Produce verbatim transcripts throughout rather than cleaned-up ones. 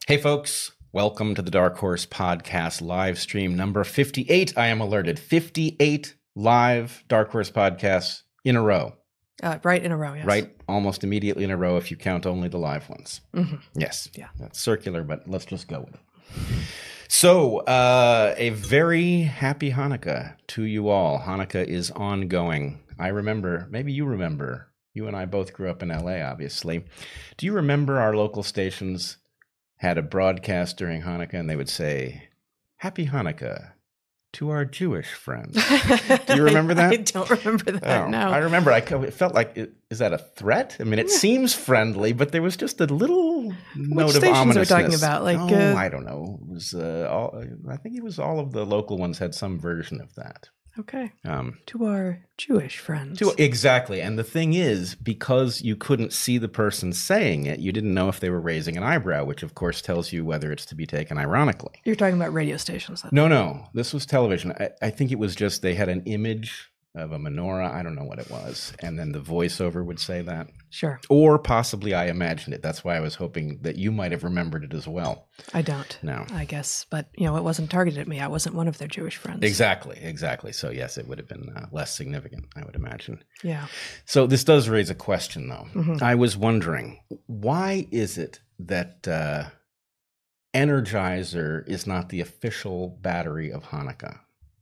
Hey, folks. Welcome to the Dark Horse Podcast live stream number fifty-eight. I am alerted. fifty-eight live Dark Horse podcasts in a row. Uh, right in a row, yes. Right, almost immediately in a row if you count only the live ones. Mm-hmm. Yes. Yeah. That's circular, but let's just go with it. So, uh, a very happy Hanukkah to you all. Hanukkah is ongoing. I remember, maybe you remember, you and I both grew up in L A, obviously. Do you remember our local stations had a broadcast during Hanukkah and they would say, Happy Hanukkah to our Jewish friends? Do you remember that? I don't remember that, oh, no. I remember. I, it felt like, is that a threat? I mean, it seems friendly, but there was just a little note Which of stations ominousness. are we talking about? Like, oh, uh, I don't know. It was, uh, all, I think it was all of the local ones had some version of that. Okay. Um, to our Jewish friends. To, exactly. And the thing is, because you couldn't see the person saying it, you didn't know if they were raising an eyebrow, which of course tells you whether it's to be taken ironically. You're talking about radio stations, then? No, no. This was television. I, I think it was just they had an image of a menorah. I don't know what it was. And then the voiceover would say that. Sure. Or possibly I imagined it. That's why I was hoping that you might have remembered it as well. I don't. No. I guess. But, you know, it wasn't targeted at me. I wasn't one of their Jewish friends. Exactly. Exactly. So, yes, it would have been uh, less significant, I would imagine. Yeah. So this does raise a question, though. Mm-hmm. I was wondering, why is it that uh, Energizer is not the official battery of Hanukkah?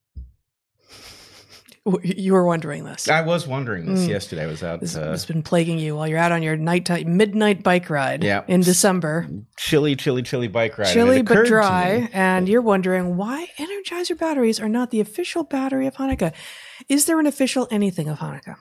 You were wondering this. I was wondering this mm. yesterday. I was out. This uh, has been plaguing you while you're out on your nighttime, midnight bike ride yeah. in December. Chilly, chilly, chilly bike ride. Chilly but dry. And you're wondering why Energizer batteries are not the official battery of Hanukkah. Is there an official anything of Hanukkah?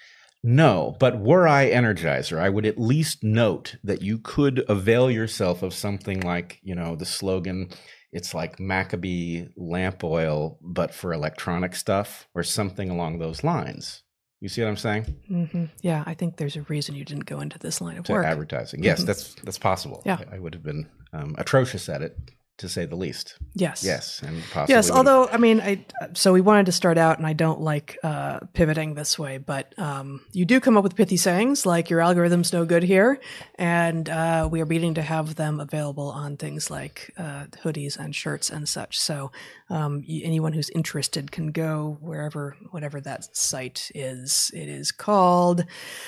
No, but were I Energizer, I would at least note that you could avail yourself of something like, you know, the slogan, it's like Maccabee lamp oil, but for electronic stuff or something along those lines. You see what I'm saying? Mm-hmm. Yeah, I think there's a reason you didn't go into this line of to work. Advertising. Yes, mm-hmm. that's that's possible. Yeah. I, I would have been um, atrocious at it, to say the least. Yes. Yes. And possibly yes. Although, I mean, I, so we wanted to start out, and I don't like uh, pivoting this way, but um, you do come up with pithy sayings like your algorithm's no good here. And uh, we are beginning to have them available on things like uh, hoodies and shirts and such. So um, anyone who's interested can go wherever, whatever that site is. It is called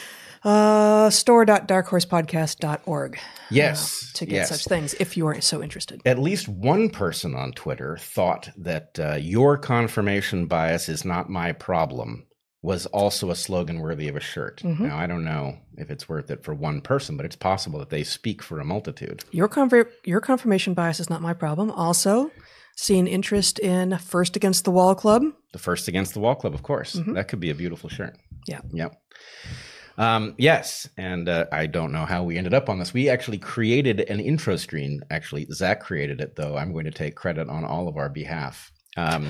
Uh, store dot dark horse podcast dot org. Yes. Uh, to get yes. such things, if you are so interested. At least one person on Twitter thought that uh, your confirmation bias is not my problem was also a slogan worthy of a shirt. Mm-hmm. Now, I don't know if it's worth it for one person, but it's possible that they speak for a multitude. Your, conver- your confirmation bias is not my problem. Also, seen interest in First Against the Wall Club. The First Against the Wall Club, of course. Mm-hmm. That could be a beautiful shirt. Yeah. Yep. Um, yes, and uh, I don't know how we ended up on this. We actually created an intro screen. Actually, Zach created it, though. I'm going to take credit on all of our behalf. Um,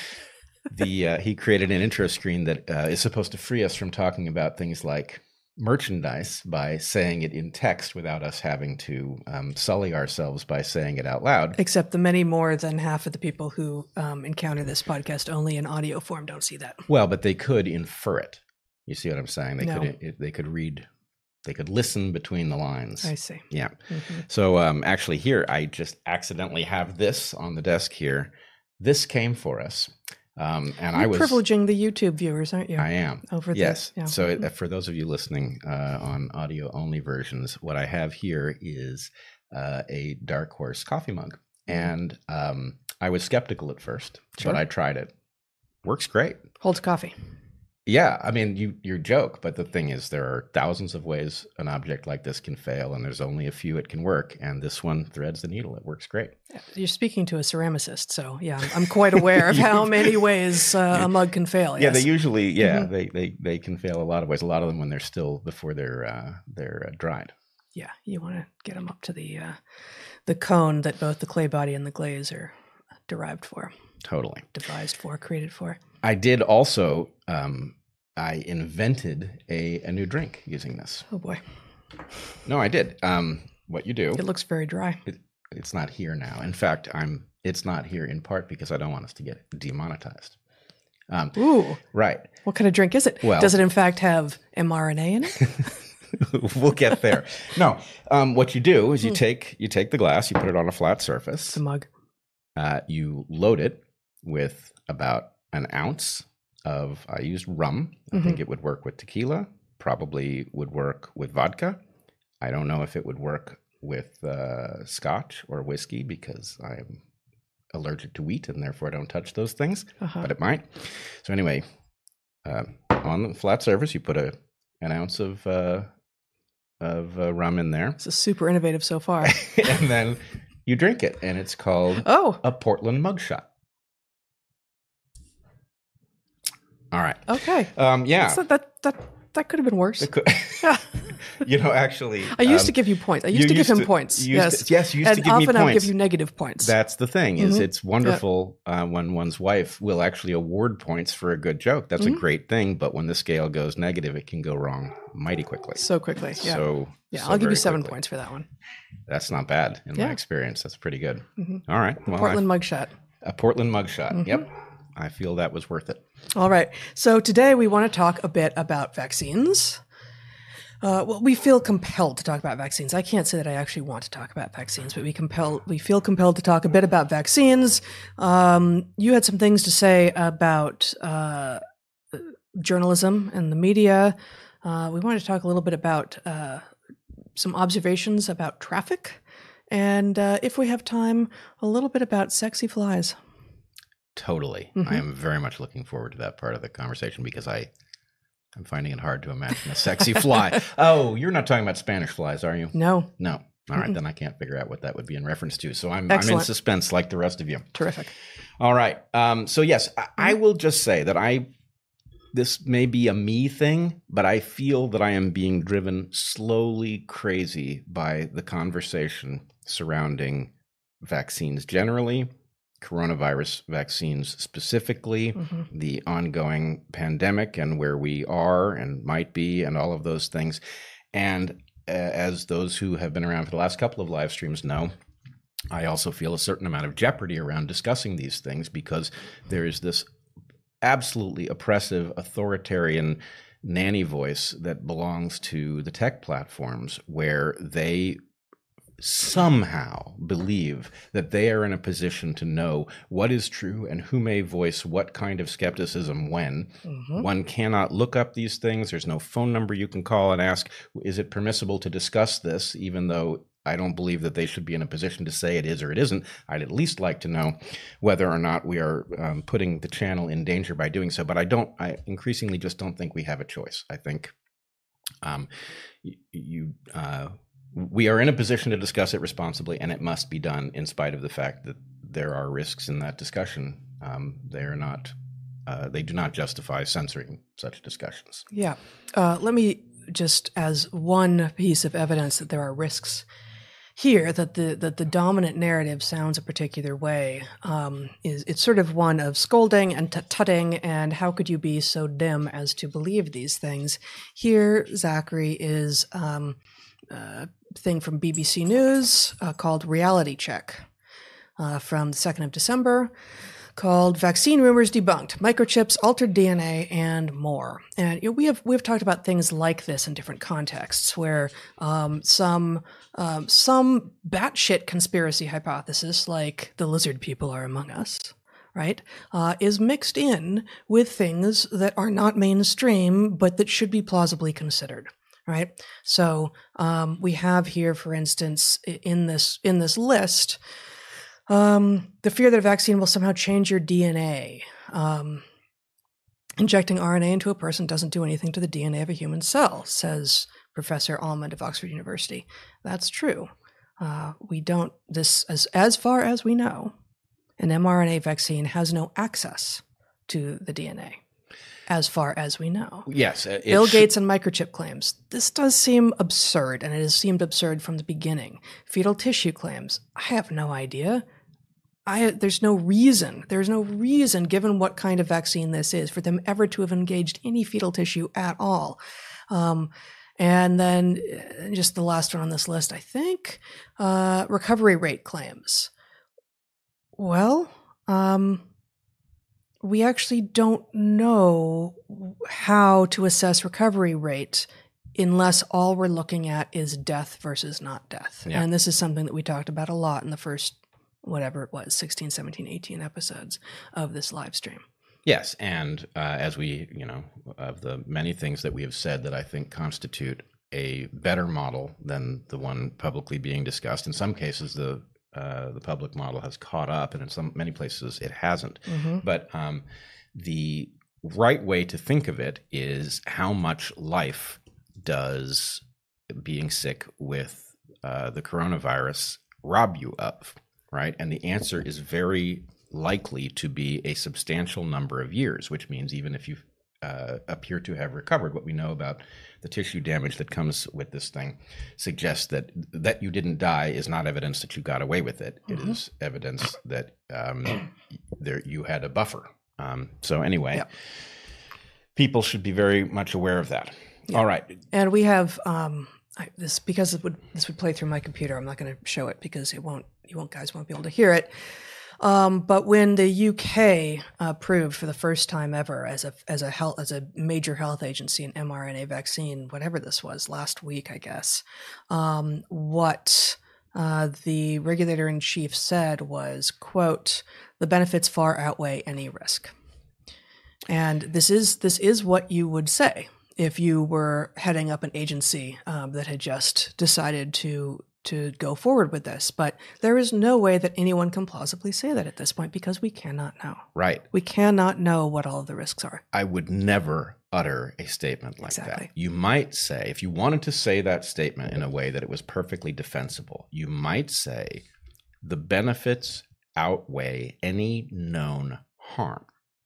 the uh, he created an intro screen that uh, is supposed to free us from talking about things like merchandise by saying it in text without us having to um, sully ourselves by saying it out loud. Except the many more than half of the people who um, encounter this podcast only in audio form don't see that. Well, but they could infer it. You see what I'm saying? They no. could they could read, they could listen between the lines. I see. Yeah. Mm-hmm. So um, actually here, I just accidentally have this on the desk here. This came for us. Um, and You're I was privileging the YouTube viewers, aren't you? I am. Over the, yes. Yeah. So mm-hmm. uh, for those of you listening uh, on audio only versions, what I have here is uh, a Dark Horse coffee mug. And um, I was skeptical at first, Sure. but I tried it. Works great. Holds coffee. Yeah, I mean, you you joke, but the thing is, there are thousands of ways an object like this can fail, and there's only a few it can work, and this one threads the needle. It works great. You're speaking to a ceramicist, so yeah, I'm, I'm quite aware of how many ways uh, a mug can fail. Yes. Yeah, they usually, yeah, Mm-hmm. they, they they can fail a lot of ways. A lot of them when they're still before they're uh, they're uh, dried. Yeah, you want to get them up to the uh, the cone that both the clay body and the glaze are derived for. Totally. Devised for, created for. I did also, um, I invented a, a new drink using this. Oh, boy. No, I did. Um, what you do. It looks very dry. It, it's not here now. In fact, I'm. It's not here in part because I don't want us to get demonetized. Um, Ooh. Right. What kind of drink is it? Well, Does it, in fact, have mRNA in it? we'll get there. No, um, what you do is you take you take the glass, you put it on a flat surface. It's a mug. Uh, you load it with about an ounce of, I used rum. I Mm-hmm. think it would work with tequila, probably would work with vodka. I don't know if it would work with uh, scotch or whiskey because I'm allergic to wheat and therefore I don't touch those things, Uh-huh. but it might. So anyway, uh, on the flat surface, you put a an ounce of uh, of uh, rum in there, This is super innovative so far. and then you drink it, and it's called Oh, a Portland mugshot. All right. okay. Um, yeah. So that that that could have been worse. It could- you know, actually, I used um, to give you points. I used you to give used him to- points. you used Yes, to- yes, you used and to give me often I'll points. give you negative points. That's the thing is Mhm. it's wonderful uh, when one's wife will actually award points for a good joke. That's Mhm. a great thing. But when the scale goes negative, it can go wrong mighty quickly. So quickly. Yeah. So yeah. so I'll give very you seven quickly. points for that one. That's not bad in Yeah. my experience. That's pretty good. Mhm. All right. Well, Portland mugshot. I- a Portland mugshot. Mhm. Yep. I feel that was worth it. All right. So today we want to talk a bit about vaccines. Uh, well, we feel compelled to talk about vaccines. I can't say that I actually want to talk about vaccines, but we compel we feel compelled to talk a bit about vaccines. Um, you had some things to say about uh, journalism and the media. Uh, we wanted to talk a little bit about uh, some observations about traffic, and uh, if we have time, a little bit about sexy flies. Totally. Mhm. I am very much looking forward to that part of the conversation because I, I'm finding it hard to imagine a sexy fly. Oh, you're not talking about Spanish flies, are you? No, No. All right, Mm-mm. then I can't figure out what that would be in reference to. So I'm, I'm in Excellent. suspense like the rest of you. terrific. All right. Um, so yes, I, I will just say that I, this may be a me thing, but I feel that I am being driven slowly crazy by the conversation surrounding vaccines generally, coronavirus vaccines specifically, Mhm. the ongoing pandemic and where we are and might be and all of those things. And uh, as those who have been around for the last couple of live streams know, I also feel a certain amount of jeopardy around discussing these things because there is this absolutely oppressive, authoritarian nanny voice that belongs to the tech platforms where they somehow believe that they are in a position to know what is true and who may voice what kind of skepticism when. Mhm. One cannot look up these things. There's no phone number you can call and ask, is it permissible to discuss this, even though I don't believe that they should be in a position to say it is or it isn't. I'd at least like to know whether or not we are um, putting the channel in danger by doing so. But I don't, I increasingly just don't think we have a choice. I think um, you, you uh, we are in a position to discuss it responsibly, and it must be done in spite of the fact that there are risks in that discussion. Um, they are not, uh, they do not justify censoring such discussions. Yeah. Uh, let me just, as one piece of evidence that there are risks here, that the that the dominant narrative sounds a particular way, um, is it's sort of one of scolding and tut-tutting and how could you be so dim as to believe these things. Here, Zachary is um, a thing from B B C News uh, called Reality Check uh, from the second of December, called "Vaccine Rumors Debunked: Microchips, Altered D N A, and More." And you know, we have we have talked about things like this in different contexts, where um, some um, some batshit conspiracy hypothesis, like the lizard people are among us, right, uh, is mixed in with things that are not mainstream, but that should be plausibly considered. Right. So um, we have here, for instance, in this in this list. Um, the fear that a vaccine will somehow change your D N A. Um, injecting R N A into a person doesn't do anything to the D N A of a human cell, says Professor Almond of Oxford University. That's true. Uh, we don't, this, as, as far as we know, an mRNA vaccine has no access to the D N A, as far as we know. Yes. it Bill sh- Gates and microchip claims. This does seem absurd, and it has seemed absurd from the beginning. Fetal tissue claims. I have no idea. I, there's no reason, there's no reason, given what kind of vaccine this is, for them ever to have engaged any fetal tissue at all. Um, and then uh, just the last one on this list, I think, uh, recovery rate claims. Well, um, we actually don't know how to assess recovery rate unless all we're looking at is death versus not death. Yeah. And this is something that we talked about a lot in the first, whatever it was, sixteen, seventeen, eighteen episodes of this live stream. Yes, and uh, as we, you know, of the many things that we have said that I think constitute a better model than the one publicly being discussed. In some cases, the uh, the public model has caught up, and in some many places it hasn't. Mm-hmm. But um, the right way to think of it is how much life does being sick with uh, the coronavirus rob you of, right? And the answer is very likely to be a substantial number of years, which means even if you uh, appear to have recovered, what we know about the tissue damage that comes with this thing suggests that that you didn't die is not evidence that you got away with it. Mm-hmm. It is evidence that um, there you had a buffer. Um, so anyway, yep. people should be very much aware of that. Yep. All right, and we have um, I, this because it would this would play through my computer. I'm not going to show it because it won't. You won't guys won't be able to hear it. Um, but when the U K approved for the first time ever as a as a health as a major health agency an mRNA vaccine, whatever this was last week, I guess, um, what uh, the regulator in chief said was, "quote The benefits far outweigh any risk," and this is this is what you would say if you were heading up an agency um, that had just decided to. to go forward with this, but there is no way that anyone can plausibly say that at this point because we cannot know. Right. We cannot know what all of the risks are. I would never utter a statement like Exactly. that. You might say, if you wanted to say that statement in a way that it was perfectly defensible, you might say the benefits outweigh any known harm,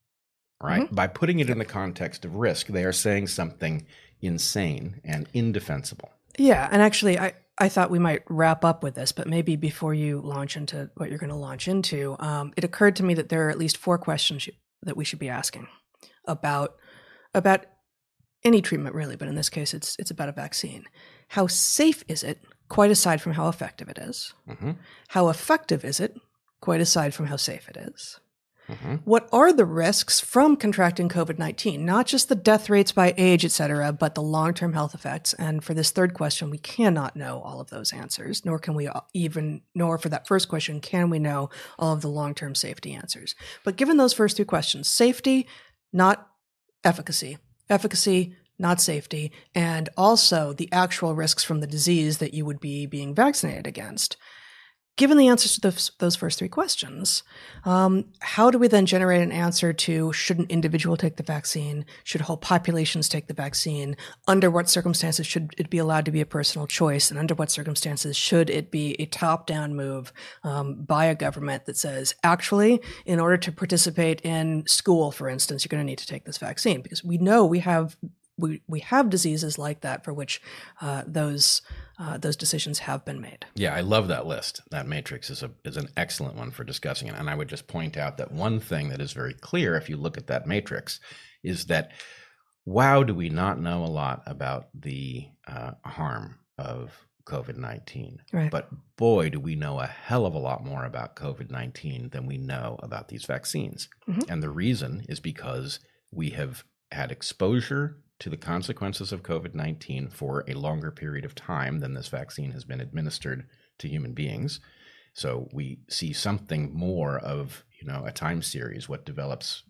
right? Mm-hmm. By putting it in the context of risk, they are saying something insane and indefensible. Yeah, and actually, I, I thought we might wrap up with this, but maybe before you launch into what you're going to launch into, um, it occurred to me that there are at least four questions that we should be asking about about any treatment, really, but in this case, it's it's about a vaccine. How safe is it, quite aside from how effective it is? Mm-hmm. How effective is it, quite aside from how safe it is? Mm-hmm. What are the risks from contracting COVID nineteen? Not just the death rates by age, et cetera, but the long-term health effects. And for this third question, we cannot know all of those answers, nor can we even, nor for that first question, can we know all of the long-term safety answers. But given those first two questions, safety, not efficacy, efficacy, not safety, and also the actual risks from the disease that you would be being vaccinated against. Given the answers to those, those first three questions, um, how do we then generate an answer to should an individual take the vaccine? Should whole populations take the vaccine? Under what circumstances should it be allowed to be a personal choice? And under what circumstances should it be a top-down move um, by a government that says, actually, in order to participate in school, for instance, you're going to need to take this vaccine? Because we know we have we we have diseases like that for which uh, those uh, those decisions have been made. Yeah, I love that list. That matrix is a is an excellent one for discussing it. And I would just point out that one thing that is very clear if you look at that matrix is that, wow, do we not know a lot about the uh, harm of COVID nineteen. Right. But boy, do we know a hell of a lot more about COVID nineteen than we know about these vaccines. Mm-hmm. And the reason is because we have had exposure to the consequences of COVID nineteen for a longer period of time than this vaccine has been administered to human beings. So we see something more of, you know, a time series, what develops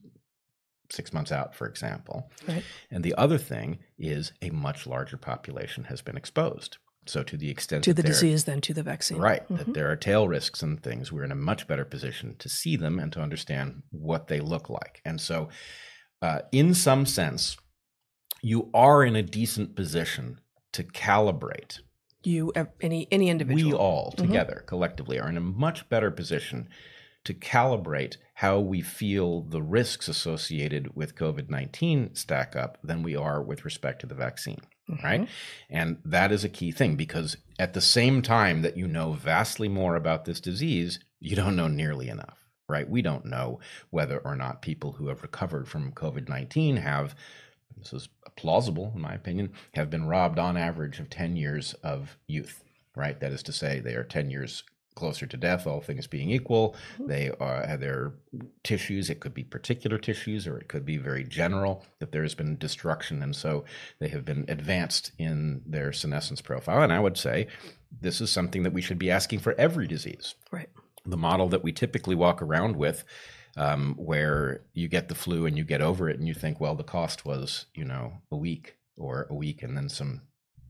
six months out, for example. Right. And the other thing is a much larger population has been exposed. So to the extent to that the disease than to the vaccine. Right, Mm-hmm. that there are tail risks and things, we're in a much better position to see them and to understand what they look like. And so uh, in some sense, you are in a decent position to calibrate. You, any any individual. We all Mm-hmm. together, collectively, are in a much better position to calibrate how we feel the risks associated with COVID nineteen stack up than we are with respect to the vaccine, mm-hmm. right? And that is a key thing, because at the same time that you know vastly more about this disease, you don't know nearly enough. Right? We don't know whether or not people who have recovered from COVID nineteen have, this is plausible in my opinion, have been robbed on average of ten years of youth, right? That is to say, they are ten years closer to death, all things being equal. They are their tissues. It could be particular tissues, or it could be very general, that there's been destruction. And so they have been advanced in their senescence profile. And I would say this is something that we should be asking for every disease. Right. The model that we typically walk around with, um, where you get the flu and you get over it and you think, well, the cost was, you know, a week or a week and then some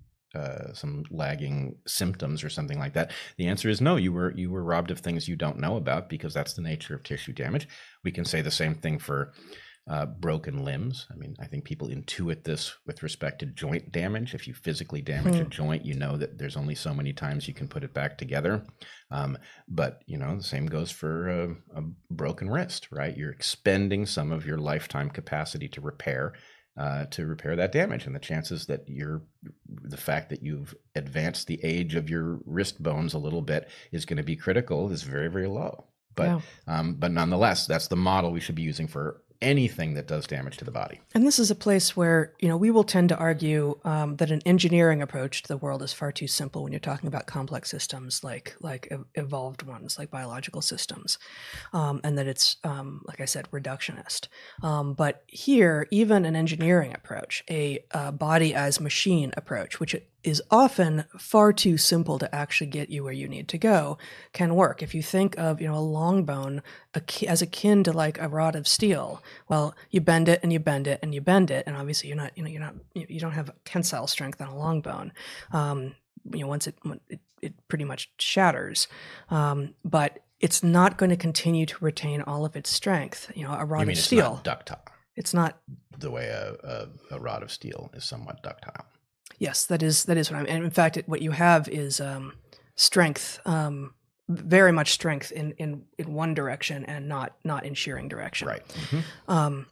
Uh, some lagging symptoms or something like that. The answer is no. You were you were robbed of things you don't know about, because that's the nature of tissue damage. We can say the same thing for uh, broken limbs. I mean, I think people intuit this with respect to joint damage. If you physically damage mm. a joint, you know that there's only so many times you can put it back together. Um, but you know, the same goes for a, a broken wrist, right? You're expending some of your lifetime capacity to repair. Uh, to repair that damage, and the chances that you're the fact that you've advanced the age of your wrist bones a little bit is going to be critical is very, very low. But yeah. um, but nonetheless, that's the model we should be using for anything that does damage to the body. And this is a place where, you know, we will tend to argue um, that an engineering approach to the world is far too simple when you're talking about complex systems like like ev- evolved ones, like biological systems, um, and that it's, um, like I said, reductionist. Um, but here, even an engineering approach, a uh, body as machine approach, which is often far too simple to actually get you where you need to go, can work. If you think of, you know, a long bone as akin to like a rod of steel, well, you bend it and you bend it and you bend it, and obviously you're not, you know, you're not, you don't have tensile strength on a long bone. Um, you know, once it, it it pretty much shatters, um, but it's not going to continue to retain all of its strength. You know, a rod you mean of it's steel. Not ductile. It's not the way a, a, a rod of steel is somewhat ductile. Yes, that is that is what I'm. And in fact, it, what you have is um, strength, um, very much strength in, in, in one direction and not not in shearing direction. Right. Mm-hmm. Um,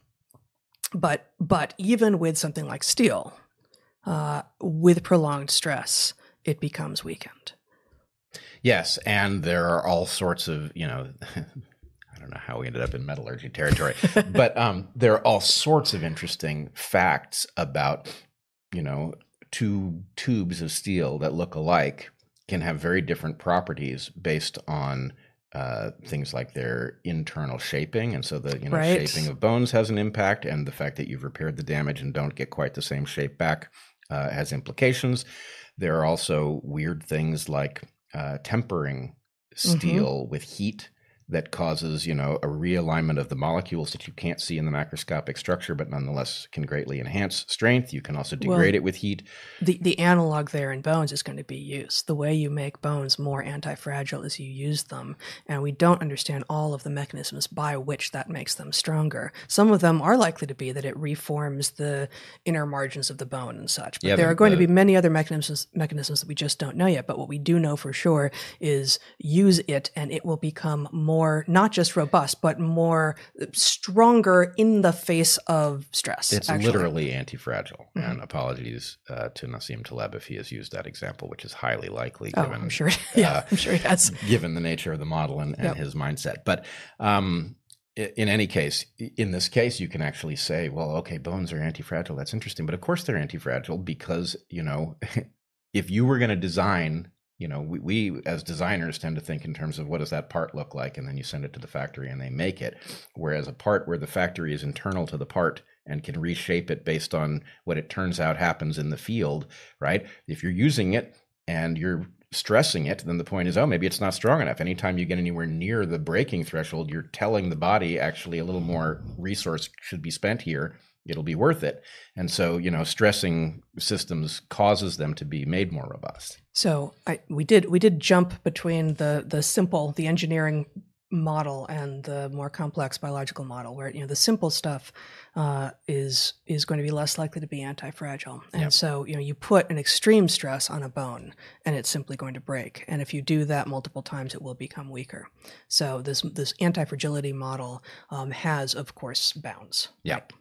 but but even with something like steel, uh, with prolonged stress, it becomes weakened. Yes, and there are all sorts of, you know. I don't know how we ended up in metallurgy territory, but um, there are all sorts of interesting facts about, you know, two tubes of steel that look alike can have very different properties based on uh, things like their internal shaping. And so the you know right. shaping of bones has an impact, and the fact that you've repaired the damage and don't get quite the same shape back uh, has implications. There are also weird things like uh, tempering steel mm-hmm. with heat that causes, you know, a realignment of the molecules that you can't see in the macroscopic structure, but nonetheless can greatly enhance strength. You can also degrade well, it with heat. The the analog there in bones is going to be use. The way you make bones more anti-fragile is you use them, and we don't understand all of the mechanisms by which that makes them stronger. Some of them are likely to be that it reforms the inner margins of the bone and such, but yeah, there the, are going the, to be many other mechanisms mechanisms that we just don't know yet. But what we do know for sure is use it, and it will become more More, not just robust, but more stronger in the face of stress. It's actually. literally anti-fragile. Mm-hmm. And apologies uh, to Nassim Taleb if he has used that example, which is highly likely. Oh, given, I'm sure. Yeah, uh, I'm sure he has. Given the nature of the model and, and yep. his mindset. But um, in any case, in this case, you can actually say, well, okay, bones are anti-fragile. That's interesting. But of course they're anti-fragile because, you know, if you were going to design You know, we, we as designers tend to think in terms of what does that part look like, and then you send it to the factory and they make it. Whereas a part where the factory is internal to the part and can reshape it based on what it turns out happens in the field, right? If you're using it and you're stressing it, then the point is, oh, maybe it's not strong enough. Anytime you get anywhere near the breaking threshold, you're telling the body actually a little more resource should be spent here. It'll be worth it. And so, you know, stressing systems causes them to be made more robust. So I, we did we did jump between the the simple, the engineering model and the more complex biological model, where, you know, the simple stuff uh, is is going to be less likely to be anti-fragile. And yep. so, you know, you put an extreme stress on a bone and it's simply going to break. And if you do that multiple times, it will become weaker. So this this anti-fragility model um, has, of course, bounds. Yeah. Right?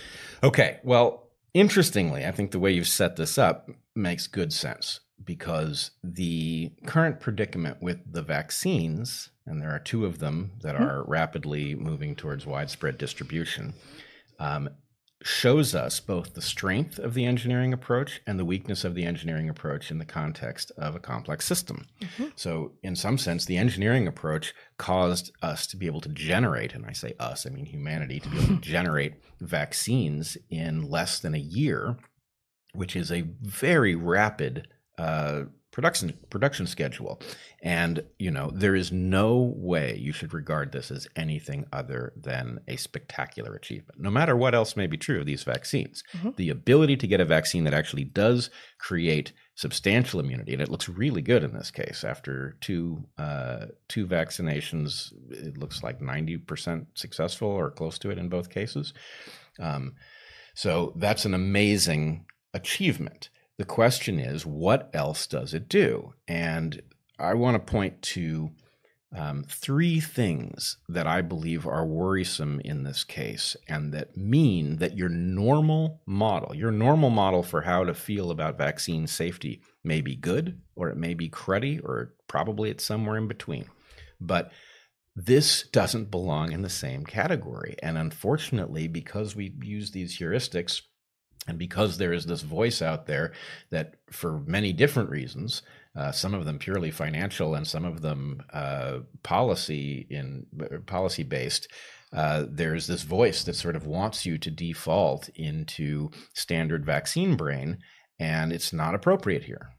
Okay. Well, interestingly, I think the way you've set this up makes good sense, because the current predicament with the vaccines, and there are two of them that are mm-hmm. rapidly moving towards widespread distribution, um, shows us both the strength of the engineering approach and the weakness of the engineering approach in the context of a complex system. Mm-hmm. So in some sense, the engineering approach caused us to be able to generate, and I say us, I mean humanity, to be able to generate vaccines in less than a year, which is a very rapid uh, production production schedule. And, you know, there is no way you should regard this as anything other than a spectacular achievement, no matter what else may be true of these vaccines. Mm-hmm. The ability to get a vaccine that actually does create substantial immunity, and it looks really good in this case. After two uh, two vaccinations, it looks like ninety percent successful or close to it in both cases. Um, so that's an amazing achievement. The question is, what else does it do? And I want to point to um, three things that I believe are worrisome in this case, and that mean that your normal model, your normal model for how to feel about vaccine safety may be good, or it may be cruddy, or probably it's somewhere in between. But this doesn't belong in the same category. And unfortunately, because we use these heuristics, and because there is this voice out there that, for many different reasons, uh, some of them purely financial and some of them uh, policy in policy based, uh, there's this voice that sort of wants you to default into standard vaccine brain, and it's not appropriate here.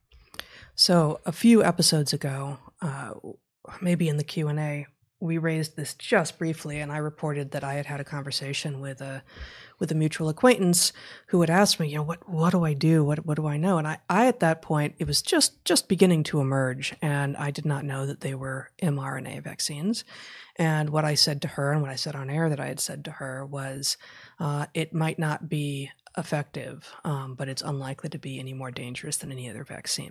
So a few episodes ago, uh, maybe in the Q and A, we raised this just briefly, and I reported that I had had a conversation with a with a mutual acquaintance who had asked me, you know, what what do I do? What what do I know? And I, I at that point, it was just just beginning to emerge, and I did not know that they were mRNA vaccines. And what I said to her, and what I said on air that I had said to her was, uh, it might not be effective, um, but it's unlikely to be any more dangerous than any other vaccine.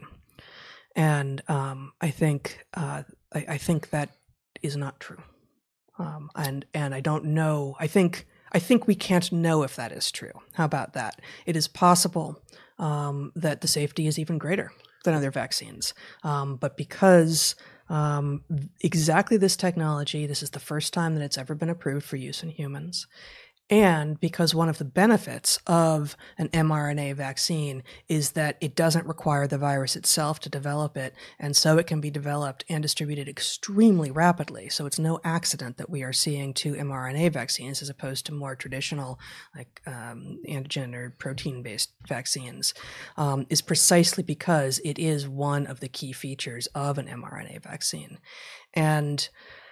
And um, I think uh, I, I think that is not true. Um, and and I don't know. I think I think we can't know if that is true. How about that? It is possible um, that the safety is even greater than other vaccines. Um, but because um, exactly this technology, this is the first time that it's ever been approved for use in humans. And because one of the benefits of an mRNA vaccine is that it doesn't require the virus itself to develop it, and so it can be developed and distributed extremely rapidly. So it's no accident that we are seeing two mRNA vaccines as opposed to more traditional, like um, antigen or protein-based vaccines, um, is precisely because it is one of the key features of an mRNA vaccine. And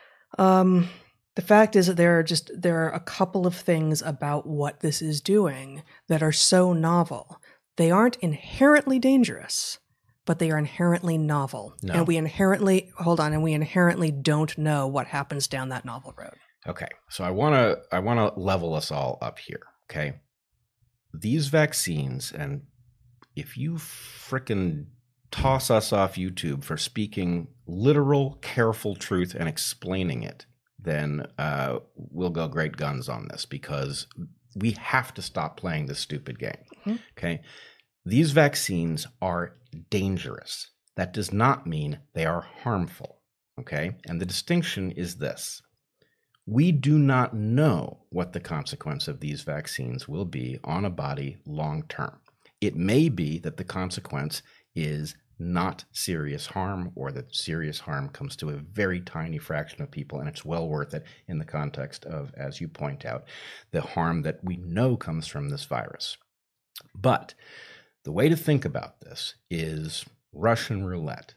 um the fact is that there are just there are a couple of things about what this is doing that are so novel. They aren't inherently dangerous, but they are inherently novel. No. And we inherently hold on, and we inherently don't know what happens down that novel road. Okay. So I wanna I wanna level us all up here. Okay. These vaccines, and if you frickin' toss us off YouTube for speaking literal, careful truth and explaining it, then uh, we'll go great guns on this, because we have to stop playing this stupid game. Mm-hmm. Okay. These vaccines are dangerous. That does not mean they are harmful. Okay. And the distinction is this: we do not know what the consequence of these vaccines will be on a body long term. It may be that the consequence is not serious harm, or that serious harm comes to a very tiny fraction of people, and it's well worth it in the context of, as you point out, the harm that we know comes from this virus. But the way to think about this is Russian roulette.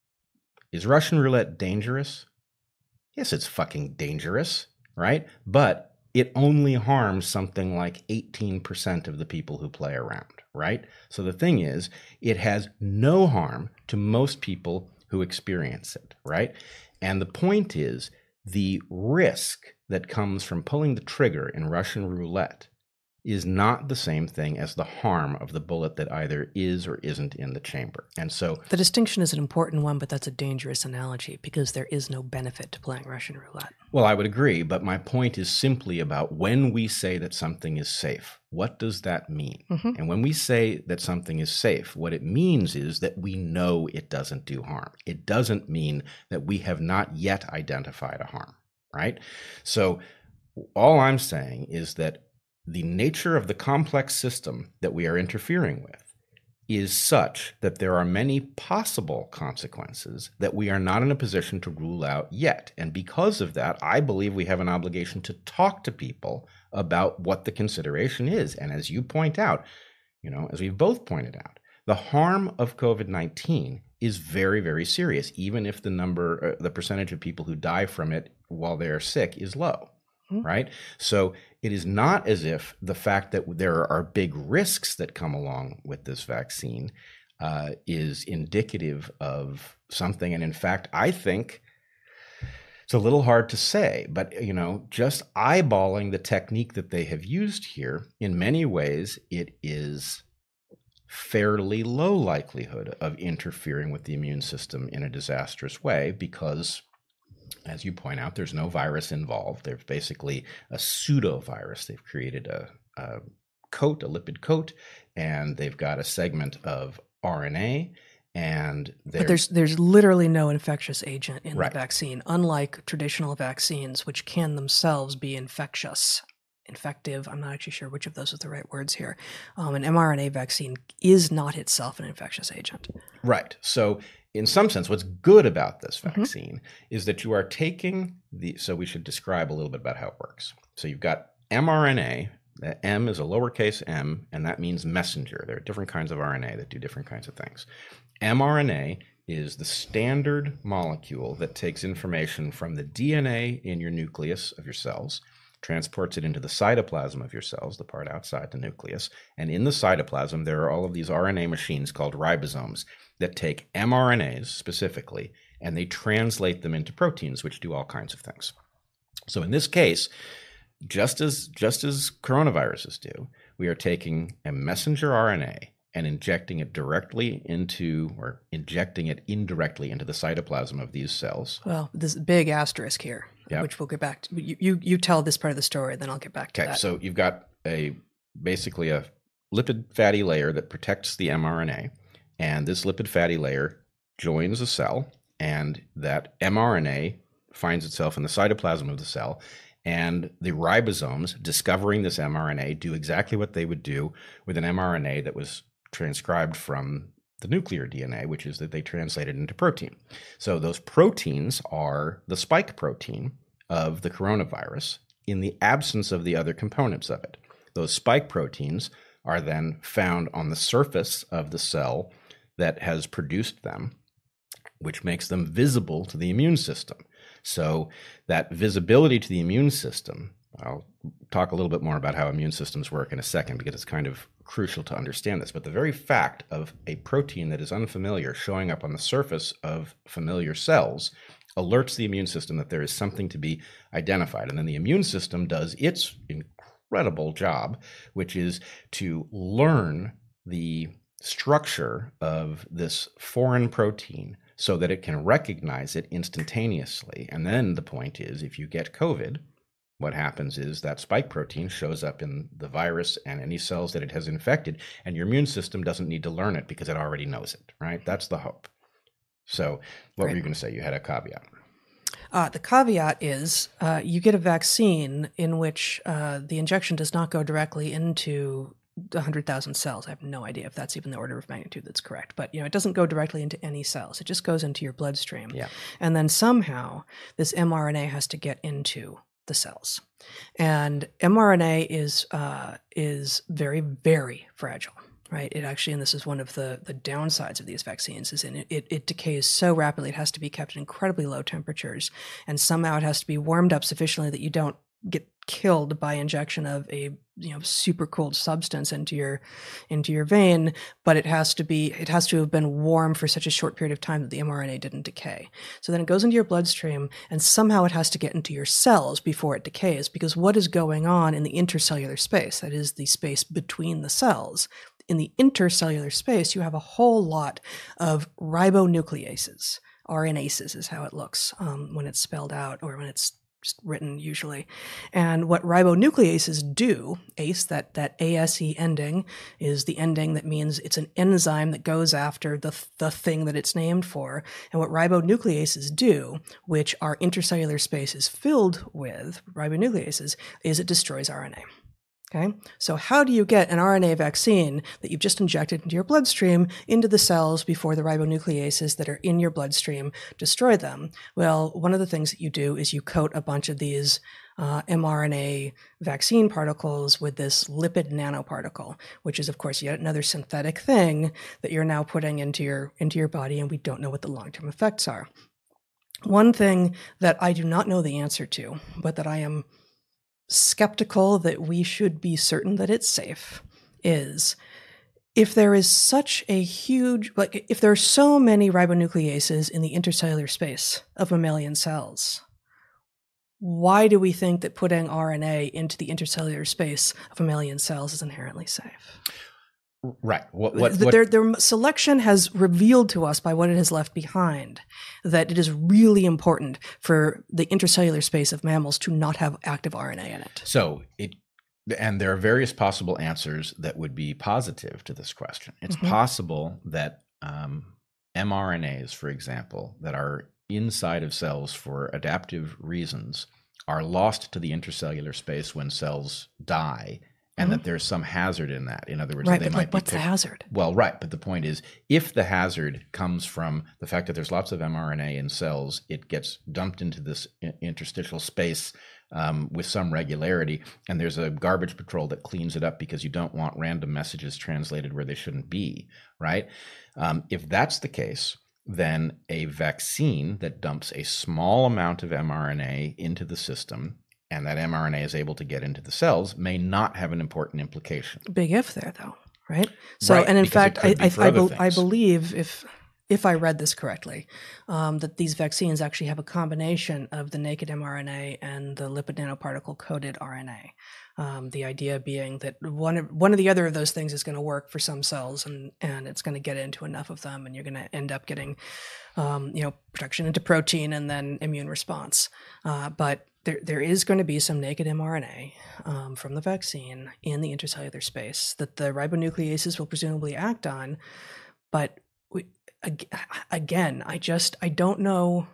Is Russian roulette dangerous? Yes, it's fucking dangerous, right? But it only harms something like eighteen percent of the people who play around, right? So the thing is, it has no harm to most people who experience it, right? And the point is, the risk that comes from pulling the trigger in Russian roulette is not the same thing as the harm of the bullet that either is or isn't in the chamber. And so the distinction is an important one, but that's a dangerous analogy, because there is no benefit to playing Russian roulette. Well, I would agree, but my point is simply about when we say that something is safe, what does that mean? Mm-hmm. And when we say that something is safe, what it means is that we know it doesn't do harm. It doesn't mean that we have not yet identified a harm, right? So all I'm saying is that the nature of the complex system that we are interfering with is such that there are many possible consequences that we are not in a position to rule out yet. And because of that, I believe we have an obligation to talk to people about what the consideration is. And as you point out, you know, as we've both pointed out, the harm of COVID nineteen is very, very serious, even if the number, uh, the percentage of people who die from it while they're sick is low. Right? So it is not as if the fact that there are big risks that come along with this vaccine uh, is indicative of something. And in fact, I think it's a little hard to say, but, you know, just eyeballing the technique that they have used here, in many ways, it is fairly low likelihood of interfering with the immune system in a disastrous way because, as you point out, there's no virus involved. There's basically a pseudo-virus. They've created a, a coat, a lipid coat, and they've got a segment of R N A. And but there's there's literally no infectious agent in right. the vaccine, unlike traditional vaccines, which can themselves be infectious, infective. I'm not actually sure which of those are the right words here. Um, an mRNA vaccine is not itself an infectious agent. Right. So in some sense, what's good about this vaccine mm-hmm. is that you are taking the, so we should describe a little bit about how it works. So you've got mRNA, the M is a lowercase m, and that means messenger. There are different kinds of R N A that do different kinds of things. mRNA is the standard molecule that takes information from the D N A in your nucleus of your cells, transports it into the cytoplasm of your cells, the part outside the nucleus. And in the cytoplasm, there are all of these R N A machines called ribosomes that take mRNAs specifically, and they translate them into proteins, which do all kinds of things. So in this case, just as, just as coronaviruses do, we are taking a messenger R N A and injecting it directly into, or injecting it indirectly into the cytoplasm of these cells. Well, this big asterisk here, yep. which we'll get back to. You, you, you tell this part of the story, then I'll get back to okay, that. So you've got a basically a lipid fatty layer that protects the mRNA, and this lipid fatty layer joins a cell, and that mRNA finds itself in the cytoplasm of the cell, and the ribosomes, discovering this mRNA, do exactly what they would do with an mRNA that was transcribed from the nuclear D N A, which is that they translate it into protein. So those proteins are the spike protein of the coronavirus in the absence of the other components of it. Those spike proteins are then found on the surface of the cell that has produced them, which makes them visible to the immune system. So that visibility to the immune system, I'll talk a little bit more about how immune systems work in a second because it's kind of crucial to understand this, but the very fact of a protein that is unfamiliar showing up on the surface of familiar cells alerts the immune system that there is something to be identified. And then the immune system does its incredible job, which is to learn the structure of this foreign protein so that it can recognize it instantaneously. And then the point is, if you get COVID, what happens is that spike protein shows up in the virus and any cells that it has infected, and your immune system doesn't need to learn it because it already knows it, right? That's the hope. So what Right. were you going to say? You had a caveat. Uh, the caveat is uh, you get a vaccine in which uh, the injection does not go directly into one hundred thousand cells. I have no idea if that's even the order of magnitude that's correct. But, you know, it doesn't go directly into any cells. It just goes into your bloodstream. Yeah. And then somehow this mRNA has to get into the cells. And mRNA is uh, is very, very fragile. Right. It actually, and this is one of the, the downsides of these vaccines, is in it, it, it decays so rapidly. It has to be kept at incredibly low temperatures, and somehow it has to be warmed up sufficiently that you don't get killed by injection of a you know super cooled substance into your into your vein. But it has to be it has to have been warm for such a short period of time that the mRNA didn't decay. So then it goes into your bloodstream, and somehow it has to get into your cells before it decays. Because what is going on in the intercellular space, that is the space between the cells? In the intercellular space, you have a whole lot of ribonucleases. R N ases is how it looks um, when it's spelled out, or when it's just written usually. And what ribonucleases do, ACE, that, that A S E ending, is the ending that means it's an enzyme that goes after the, the thing that it's named for. And what ribonucleases do, which our intercellular space is filled with ribonucleases, is it destroys R N A. Okay, so how do you get an R N A vaccine that you've just injected into your bloodstream into the cells before the ribonucleases that are in your bloodstream destroy them? Well, one of the things that you do is you coat a bunch of these uh, mRNA vaccine particles with this lipid nanoparticle, which is, of course, yet another synthetic thing that you're now putting into your into your body, and we don't know what the long-term effects are. One thing that I do not know the answer to, but that I am skeptical that we should be certain that it's safe, is if there is such a huge, like if there are so many ribonucleases in the intercellular space of mammalian cells, why do we think that putting R N A into the intercellular space of mammalian cells is inherently safe? Right. What, what, what, their, their selection has revealed to us by what it has left behind that it is really important for the intercellular space of mammals to not have active R N A in it. So it, and there are various possible answers that would be positive to this question. It's mm-hmm. possible that um, mRNAs, for example, that are inside of cells for adaptive reasons are lost to the intercellular space when cells die. And mm-hmm. that there's some hazard in that. In other words, right, they but might like, be what's picked. the hazard? Well, right. But the point is, if the hazard comes from the fact that there's lots of mRNA in cells, it gets dumped into this interstitial space um, with some regularity, and there's a garbage patrol that cleans it up because you don't want random messages translated where they shouldn't be, right? Um, if that's the case, then a vaccine that dumps a small amount of mRNA into the system and that mRNA is able to get into the cells may not have an important implication. Big if there, though, right? So, right, and in fact, I, I, I, be, I believe if if I read this correctly, um, that these vaccines actually have a combination of the naked mRNA and the lipid nanoparticle coated R N A. Um, the idea being that one of one of the other of those things is going to work for some cells, and and it's going to get into enough of them, and you're going to end up getting, um, you know, protection into protein and then immune response. Uh, but There, there is going to be some naked mRNA um, from the vaccine in the intercellular space that the ribonucleases will presumably act on. But we, again, I just, I don't know.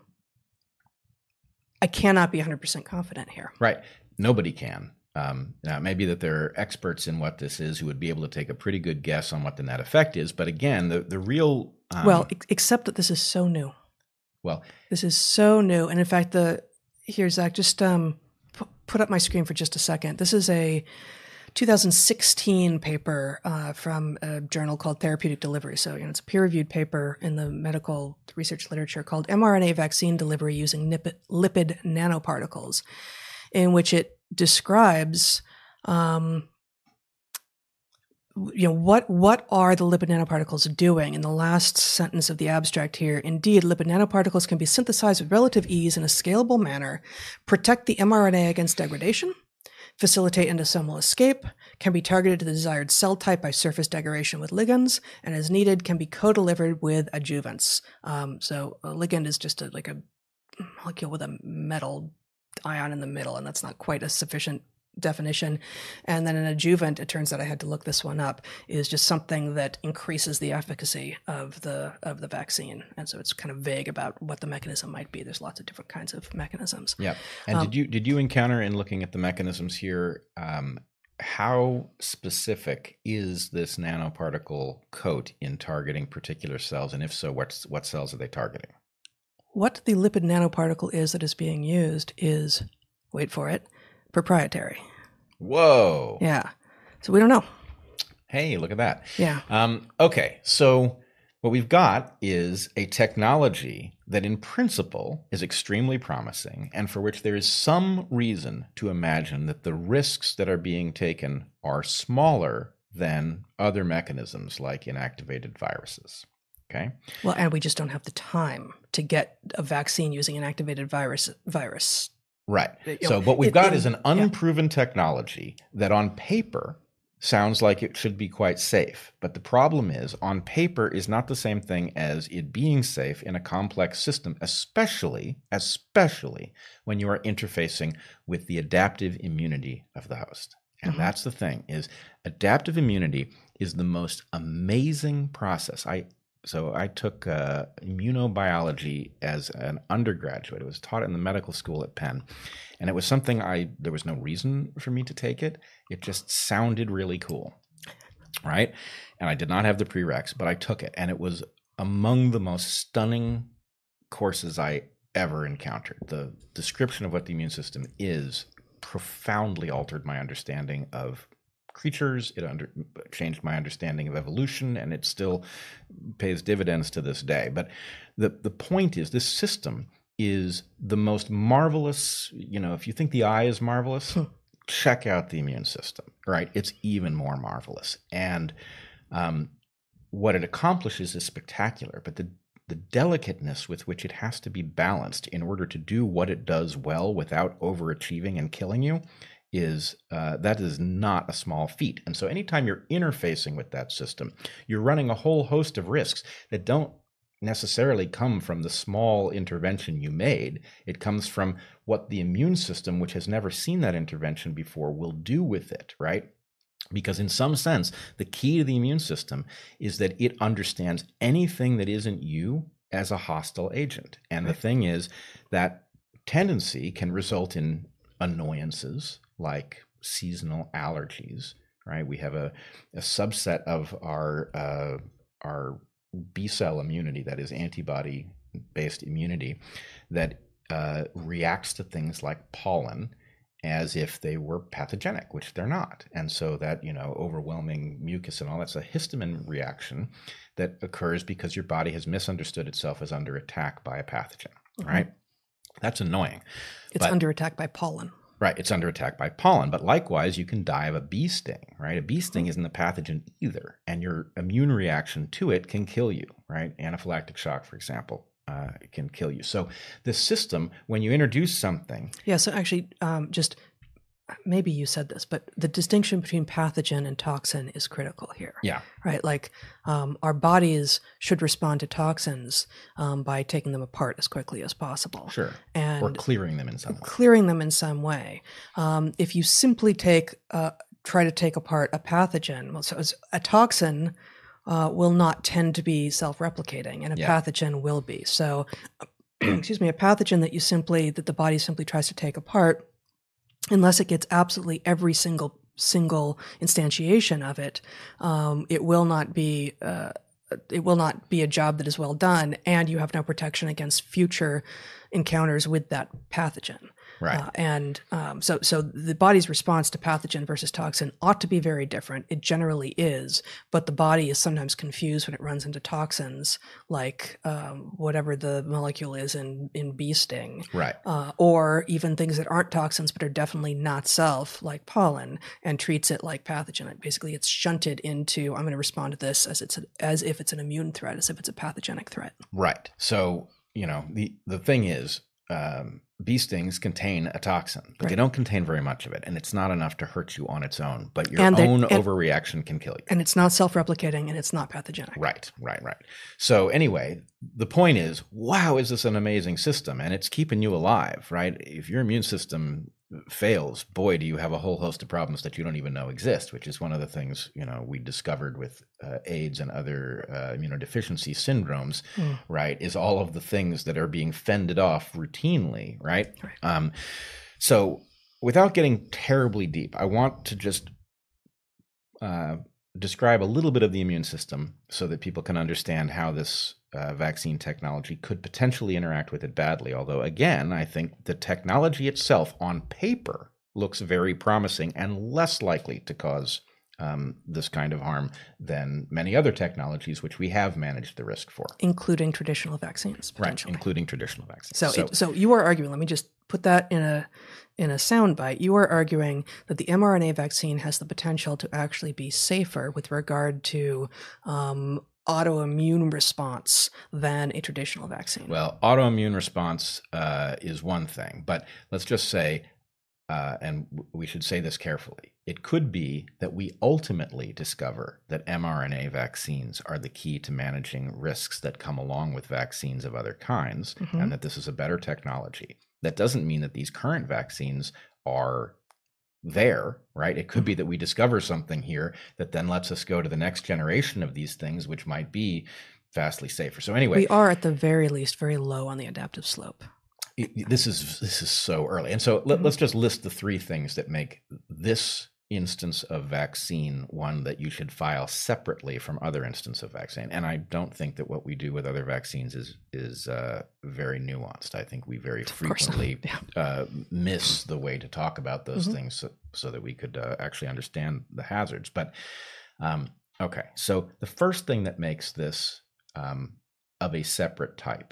I cannot be one hundred percent confident here. Right. Nobody can. Um, now, maybe that there are experts in what this is who would be able to take a pretty good guess on what the net effect is. But again, the, the real... Um, well, ex- except that this is so new. Well, this is so new. And in fact, the... Here, Zach, just um, p- put up my screen for just a second. This is a two thousand sixteen paper uh, from a journal called Therapeutic Delivery. So, you know, it's a peer-reviewed paper in the medical research literature called mRNA Vaccine Delivery Using Nip- Lipid Nanoparticles, in which it describes, um, you know, what what are the lipid nanoparticles doing? In the last sentence of the abstract here, indeed, lipid nanoparticles can be synthesized with relative ease in a scalable manner, protect the mRNA against degradation, facilitate endosomal escape, can be targeted to the desired cell type by surface degradation with ligands, and as needed, can be co-delivered with adjuvants. Um, so a ligand is just a, like a molecule with a metal ion in the middle, and that's not quite a sufficient definition. And then an adjuvant, it turns out I had to look this one up, is just something that increases the efficacy of the of the vaccine. And so it's kind of vague about what the mechanism might be. There's lots of different kinds of mechanisms. Yeah. And um, did you did you encounter in looking at the mechanisms here, um, how specific is this nanoparticle coat in targeting particular cells? And if so, what's, what cells are they targeting? What the lipid nanoparticle is that is being used is, wait for it, proprietary. Whoa. Yeah. So we don't know. Hey, look at that. Yeah. Um, okay. So what we've got is a technology that in principle is extremely promising and for which there is some reason to imagine that the risks that are being taken are smaller than other mechanisms like inactivated viruses. Okay. Well, and we just don't have the time to get a vaccine using an activated virus virus. Right. You so know, what we've it, got it, is an unproven yeah. technology that on paper sounds like it should be quite safe. But the problem is on paper is not the same thing as it being safe in a complex system, especially, especially when you are interfacing with the adaptive immunity of the host. And mm-hmm. that's the thing, is adaptive immunity is the most amazing process. I so I took uh, immunobiology as an undergraduate. It was taught in the medical school at Penn, and it was something I there was no reason for me to take it. It just sounded really cool, right? And I did not have the prereqs, but I took it, and it was among the most stunning courses I ever encountered. The description of what the immune system is profoundly altered my understanding of creatures. It under, changed my understanding of evolution, and it still pays dividends to this day. But the, the point is, this system is the most marvelous. You know, if you think the eye is marvelous, check out the immune system, right? It's even more marvelous. And um, what it accomplishes is spectacular, but the the delicateness with which it has to be balanced in order to do what it does well without overachieving and killing you is uh, that is not a small feat. And so anytime you're interfacing with that system, you're running a whole host of risks that don't necessarily come from the small intervention you made. It comes from what the immune system, which has never seen that intervention before, will do with it, right? Because in some sense, the key to the immune system is that it understands anything that isn't you as a hostile agent. And the thing is, that tendency can result in annoyances like seasonal allergies, right? We have a, a subset of our, uh, our B-cell immunity, that is antibody-based immunity, that uh, reacts to things like pollen as if they were pathogenic, which they're not. And so that, you know, overwhelming mucus and all that's a histamine reaction that occurs because your body has misunderstood itself as under attack by a pathogen, mm-hmm. right? That's annoying. It's but, under attack by pollen. Right, it's under attack by pollen. But likewise, you can die of a bee sting, right? A bee sting isn't a pathogen either, and your immune reaction to it can kill you, right? Anaphylactic shock, for example. Uh, it can kill you. So the system, when you introduce something... Yeah, so actually, um, just maybe you said this, but the distinction between pathogen and toxin is critical here. Yeah. Right? Like um, our bodies should respond to toxins um, by taking them apart as quickly as possible. Sure. And or clearing them in some way. Clearing them in some way. Um, if you simply take, uh, try to take apart a pathogen, well, so a toxin... Uh, will not tend to be self-replicating, and a yeah. pathogen will be. So, excuse me, a pathogen that you simply, that the body simply tries to take apart, unless it gets absolutely every single single instantiation of it, um, it will not be. Uh, it will not be a job that is well done, and you have no protection against future encounters with that pathogen. Right. Uh, and um, so so the body's response to pathogen versus toxin ought to be very different. It generally is, but the body is sometimes confused when it runs into toxins, like um, whatever the molecule is in, in bee sting. Right. Uh, or even things that aren't toxins but are definitely not self, like pollen, and treats it like pathogen. Basically, it's shunted into, I'm going to respond to this as it's a, as if it's an immune threat, as if it's a pathogenic threat. Right. So, you know, the, the thing is, um, bee stings contain a toxin, but right. they don't contain very much of it, and it's not enough to hurt you on its own. But your and own and, overreaction can kill you. And it's not self-replicating, and it's not pathogenic. Right, right, right. So anyway, the point is, wow, is this an amazing system? And it's keeping you alive, right? If your immune system fails, boy, do you have a whole host of problems that you don't even know exist, which is one of the things, you know, we discovered with uh, AIDS and other uh, immunodeficiency syndromes, mm. right, is all of the things that are being fended off routinely, right? right. Um, so without getting terribly deep, I want to just uh, describe a little bit of the immune system so that people can understand how this Uh, vaccine technology could potentially interact with it badly. Although, again, I think the technology itself on paper looks very promising and less likely to cause um, this kind of harm than many other technologies, which we have managed the risk for. Including traditional vaccines, potentially. Right, including traditional vaccines. So, so, it, so you are arguing, let me just put that in a in a soundbite, you are arguing that the mRNA vaccine has the potential to actually be safer with regard to um, autoimmune response than a traditional vaccine. Well, autoimmune response uh, is one thing, but let's just say, uh, and we should say this carefully, it could be that we ultimately discover that mRNA vaccines are the key to managing risks that come along with vaccines of other kinds, mm-hmm. and that this is a better technology. That doesn't mean that these current vaccines are there, right? It could be that we discover something here that then lets us go to the next generation of these things, which might be vastly safer. So anyway, we are at the very least very low on the adaptive slope. This is this is so early. And so let, mm-hmm. let's just list the three things that make this instance of vaccine one that you should file separately from other instances of vaccine. And I don't think that what we do with other vaccines is is uh, very nuanced. I think we very frequently yeah. uh, miss the way to talk about those mm-hmm. things so, so that we could uh, actually understand the hazards. But um, okay, so the first thing that makes this um, of a separate type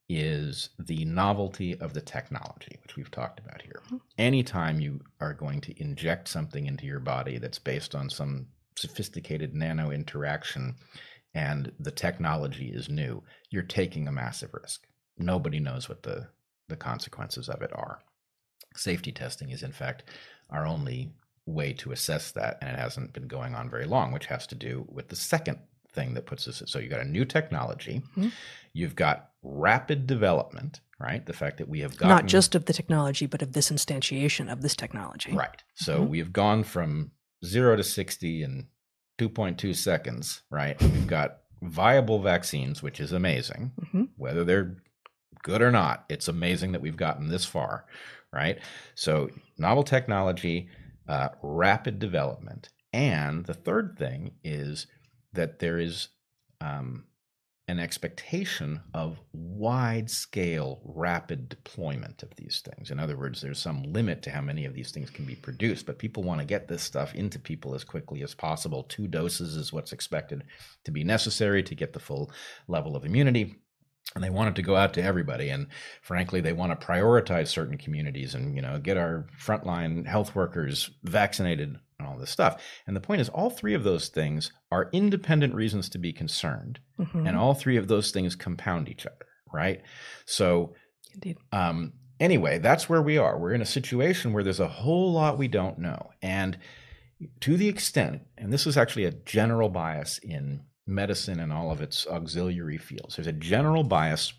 is the novelty of the technology, which we've talked about here. Anytime you are going to inject something into your body that's based on some sophisticated nano interaction and the technology is new, you're taking a massive risk. Nobody knows what the, the consequences of it are. Safety testing is, in fact, our only way to assess that, and it hasn't been going on very long, which has to do with the second thing that puts us, so you've got a new technology, mm-hmm. you've got rapid development, right? The fact that we have gotten... Not just of the technology, but of this instantiation of this technology. Right. So mm-hmm. we have gone from zero to sixty in two point two seconds, right? We've got viable vaccines, which is amazing. Mm-hmm. Whether they're good or not, it's amazing that we've gotten this far, right? So novel technology, uh, rapid development. And the third thing is that there is um, an expectation of wide-scale, rapid deployment of these things. In other words, there's some limit to how many of these things can be produced, but people want to get this stuff into people as quickly as possible. Two doses is what's expected to be necessary to get the full level of immunity. And they want it to go out to everybody. And frankly, they want to prioritize certain communities and, you know, get our frontline health workers vaccinated and all this stuff. And the point is, all three of those things are independent reasons to be concerned. Mm-hmm. And all three of those things compound each other, right? So Indeed. Um, anyway, that's where we are. We're in a situation where there's a whole lot we don't know. And to the extent, and this is actually a general bias in medicine and all of its auxiliary fields, there's a general bias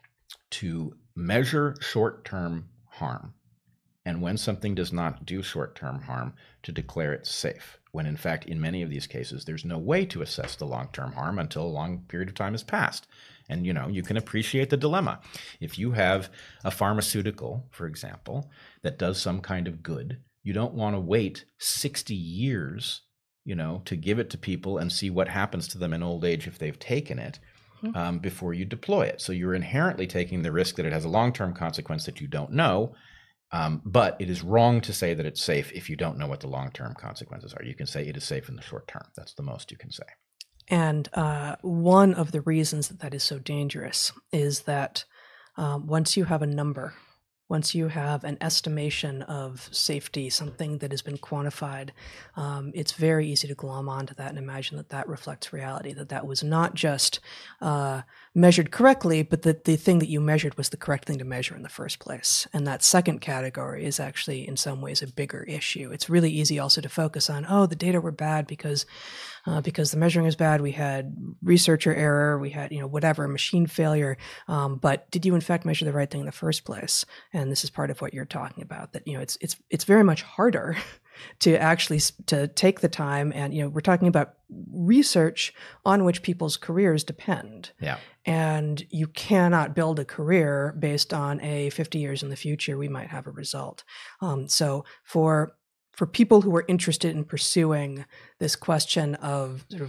to measure short-term harm, and when something does not do short-term harm, to declare it safe, when in fact in many of these cases there's no way to assess the long-term harm until a long period of time has passed. And you know, you can appreciate the dilemma. If you have a pharmaceutical, for example, that does some kind of good, you don't want to wait sixty years, you know, to give it to people and see what happens to them in old age if they've taken it um, before you deploy it. So you're inherently taking the risk that it has a long-term consequence that you don't know, um, but it is wrong to say that it's safe if you don't know what the long-term consequences are. You can say it is safe in the short term. That's the most you can say. And uh, one of the reasons that that is so dangerous is that um, once you have a number, once you have an estimation of safety, something that has been quantified, um, it's very easy to glom onto that and imagine that that reflects reality, that that was not just uh, measured correctly, but that the thing that you measured was the correct thing to measure in the first place. And that second category is actually in some ways a bigger issue. It's really easy also to focus on, oh, the data were bad because Uh, because the measuring is bad. We had researcher error. We had, you know, whatever, machine failure. Um, but did you in fact measure the right thing in the first place? And this is part of what you're talking about, that, you know, it's, it's, it's very much harder to actually to take the time. And, you know, we're talking about research on which people's careers depend. Yeah. And you cannot build a career based on a fifty years in the future, we might have a result. Um, so for For people who are interested in pursuing this question of sort of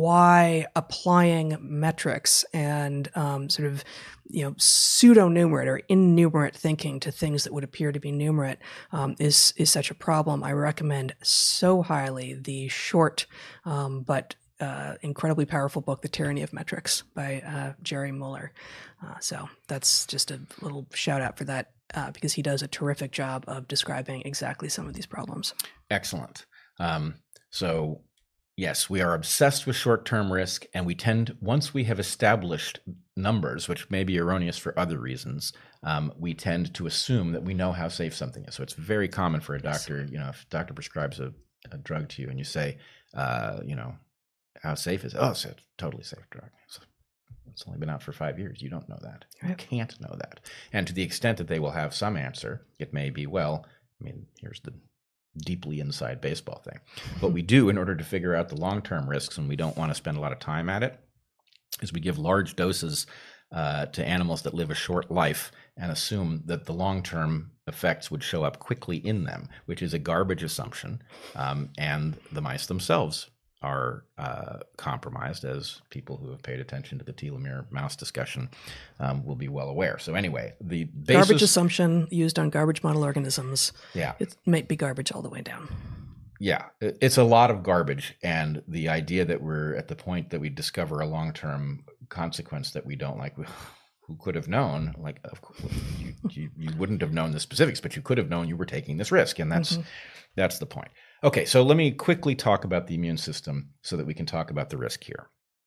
why applying metrics and um, sort of, you know, pseudo-numerate or innumerate thinking to things that would appear to be numerate um, is is such a problem, I recommend so highly the short um, but uh, incredibly powerful book, The Tyranny of Metrics by uh, Jerry Muller. Uh, so that's just a little shout out for that. Uh, because he does a terrific job of describing exactly some of these problems. Excellent. Um, so, yes, we are obsessed with short-term risk, and we tend, once we have established numbers, which may be erroneous for other reasons, um, we tend to assume that we know how safe something is. So it's very common for a doctor, yes. you know, if a doctor prescribes a, a drug to you and you say, uh, you know, how safe is it? Oh, it's a totally safe drug. So, it's only been out for five years. You don't know that. You right. can't know that. And to the extent that they will have some answer, it may be, well, I mean, here's the deeply inside baseball thing. But we do, in order to figure out the long-term risks, and we don't want to spend a lot of time at it, is we give large doses uh, to animals that live a short life and assume that the long-term effects would show up quickly in them, which is a garbage assumption. Um, and the mice themselves are uh, compromised, as people who have paid attention to the telomere mouse discussion um, will be well aware. So anyway, the basis, garbage assumption used on garbage model organisms. Yeah, it might be garbage all the way down. Yeah, it's a lot of garbage, and the idea that we're at the point that we discover a long-term consequence that we don't like, who could have known? Like, of course, you, you, you wouldn't have known the specifics, but you could have known you were taking this risk, and that's mm-hmm. that's the point. Okay, so let me quickly talk about the immune system so that we can talk about the risk here.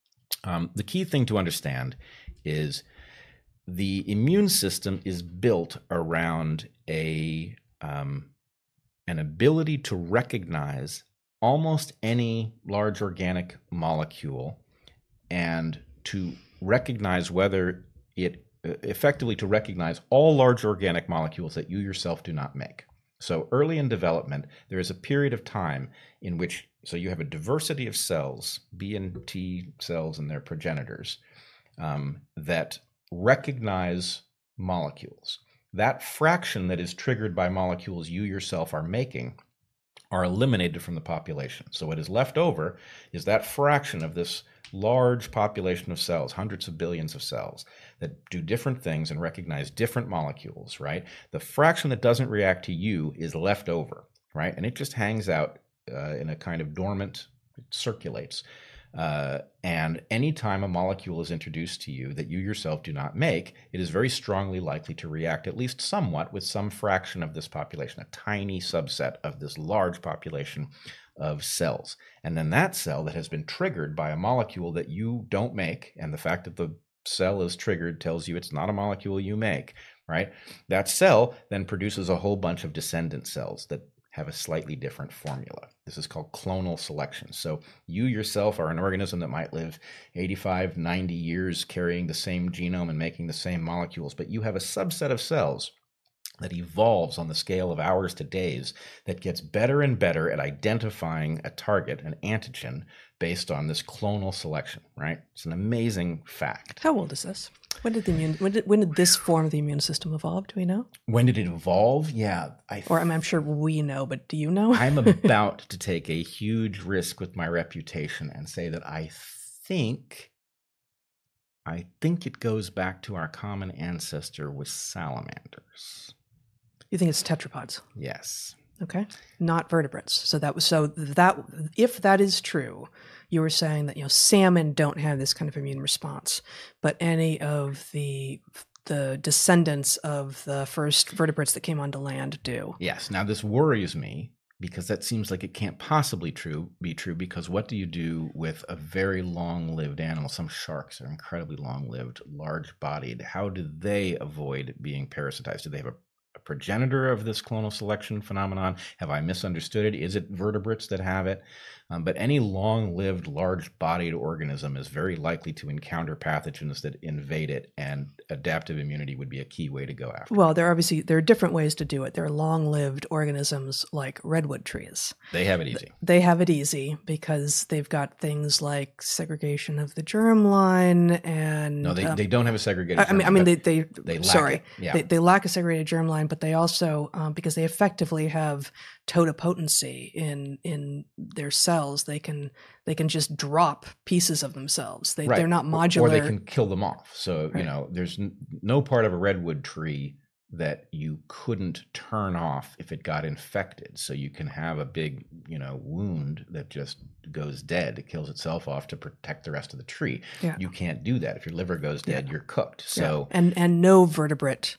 Um, the key thing to understand is the immune system is built around a um, an ability to recognize almost any large organic molecule and to recognize whether it effectively to recognize all large organic molecules that you yourself do not make. So early in development, there is a period of time in which, so you have a diversity of cells, B and T cells and their progenitors, um, that recognize molecules. That fraction that is triggered by molecules you yourself are making are eliminated from the population. So what is left over is that fraction of this large population of cells, hundreds of billions of cells, that do different things and recognize different molecules, right? The fraction that doesn't react to you is left over, right? And it just hangs out uh, in a kind of dormant, it circulates. Uh, and anytime a molecule is introduced to you that you yourself do not make, it is very strongly likely to react at least somewhat with some fraction of this population, a tiny subset of this large population of cells. And then that cell that has been triggered by a molecule that you don't make, and the fact that the cell is triggered tells you it's not a molecule you make, right? That cell then produces a whole bunch of descendant cells that have a slightly different formula. This is called clonal selection. So you yourself are an organism that might live eighty-five, ninety years carrying the same genome and making the same molecules, but you have a subset of cells that evolves on the scale of hours to days that gets better and better at identifying a target, an antigen, based on this clonal selection, right? It's an amazing fact. How old is this? When did the immune? When did when did this form of the immune system evolve? Do we know? When did it evolve? Yeah, I. Th- or I mean, I'm sure we know, but do you know? I'm about to take a huge risk with my reputation and say that I think, I think it goes back to our common ancestor with salamanders. You think it's tetrapods? Yes. Okay, not vertebrates. So that was so that if that is true, you were saying that you know salmon don't have this kind of immune response, but any of the the descendants of the first vertebrates that came onto land do. Yes. Now this worries me because that seems like it can't possibly true be true because what do you do with a very long-lived animal? Some sharks are incredibly long-lived, large-bodied. How do they avoid being parasitized? Do they have a a progenitor of this clonal selection phenomenon? Have I misunderstood it? Is it vertebrates that have it? Um, but any long-lived, large-bodied organism is very likely to encounter pathogens that invade it, and adaptive immunity would be a key way to go after. Well, there are obviously there are different ways to do it. There are long-lived organisms like redwood trees. They have it easy. They have it easy because they've got things like segregation of the germline and no, they, um, they don't have a segregated. I mean, I mean, they they, they lack sorry, it. Yeah. they, they lack a segregated germline, but they also um, because they effectively have totipotency in in their cells, they can they can just drop pieces of themselves. They right. They're not modular, or they can kill them off. So right. you know, there's n- no part of a redwood tree that you couldn't turn off if it got infected. So you can have a big, you know, wound that just goes dead. It kills itself off to protect the rest of the tree. Yeah. You can't do that. If your liver goes dead, yeah. you're cooked. So yeah. and and no vertebrate.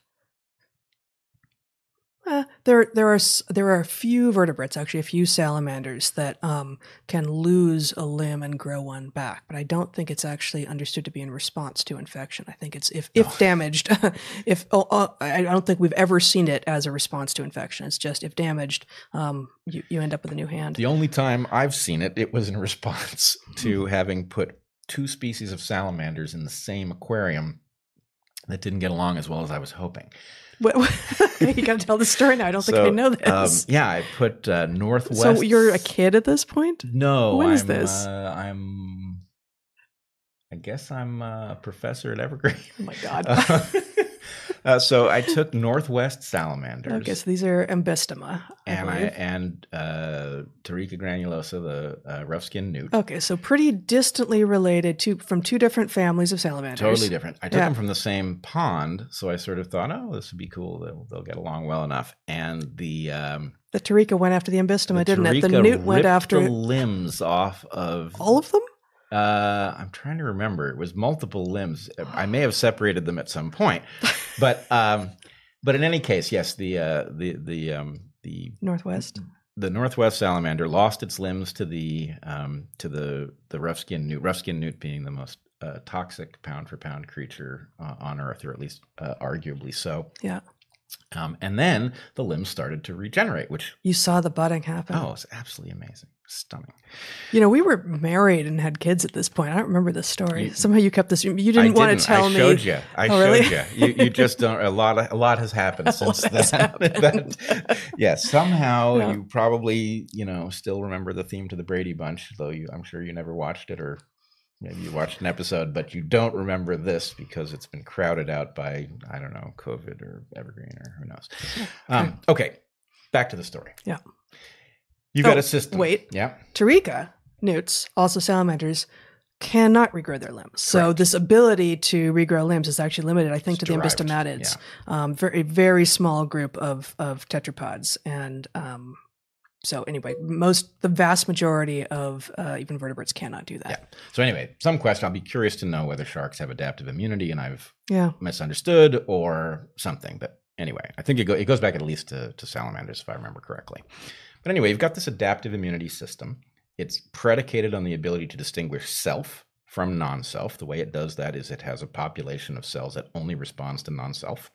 Uh, there, there are there are a few vertebrates, actually, a few salamanders that um, can lose a limb and grow one back, but I don't think it's actually understood to be in response to infection. I think it's if if oh. damaged, if oh, oh, I don't think we've ever seen it as a response to infection. It's just if damaged, um, you you end up with a new hand. The only time I've seen it, it was in response to having put two species of salamanders in the same aquarium that didn't get along as well as I was hoping. You got to tell the story now. I don't think so, I know this. Um, yeah, I put uh, Northwest. So you're a kid at this point? No, when is I'm, this? Uh, I'm. I guess I'm a professor at Evergreen. Oh my God. uh, uh, so I took Northwest salamanders. Okay, so these are Ambystoma. I and I believe. and uh, Tarica granulosa, the uh, rough-skinned newt. Okay, so pretty distantly related to from two different families of salamanders. Totally different. I took Yeah. them from the same pond, so I sort of thought, oh, this would be cool. They'll, they'll get along well enough. And the um, The Tarica went after the Ambystoma, the didn't it? The Tarica newt went ripped after the limbs off of all of them. Uh, I'm trying to remember. It was multiple limbs. I may have separated them at some point, but um, but in any case, yes, the uh, the the um, the Northwest. the Northwest salamander lost its limbs to the um, to the the rough-skinned newt. Rough-skinned newt being the most uh, toxic pound for pound creature uh, on Earth, or at least uh, arguably so. Yeah. Um, and then the limbs started to regenerate, which You saw the budding happen. oh, it's absolutely amazing, stunning. You know, we were married and had kids at this point. I don't remember this story. You- Somehow you kept this. You didn't I want didn't. to tell I me. showed you. I Oh, showed really? you. you. You just don't. A lot. A lot has happened since lot has then. happened. That- yeah. Somehow Yeah. you probably you know still remember the theme to the Brady Bunch, though you. I'm sure you never watched it, or maybe you watched an episode, but you don't remember this because it's been crowded out by I don't know COVID or Evergreen or who knows. Um, okay, back to the story. Yeah. You got Oh, a system. wait. Yeah. Tarica newts, also salamanders, cannot regrow their limbs. So Correct. this ability to regrow limbs is actually limited, I think, It's to the derived, ambystomatids, um, very very small group of of tetrapods, and um, so anyway, most the vast majority of uh, even vertebrates cannot do that. Yeah. So anyway, some question. I'll be curious to know whether sharks have adaptive immunity, and I've Yeah. misunderstood or something. But anyway, I think it, go, it goes back at least to, to salamanders, if I remember correctly. But anyway, you've got this adaptive immunity system. It's predicated on the ability to distinguish self from non-self. The way it does that is it has a population of cells that only responds to non-self.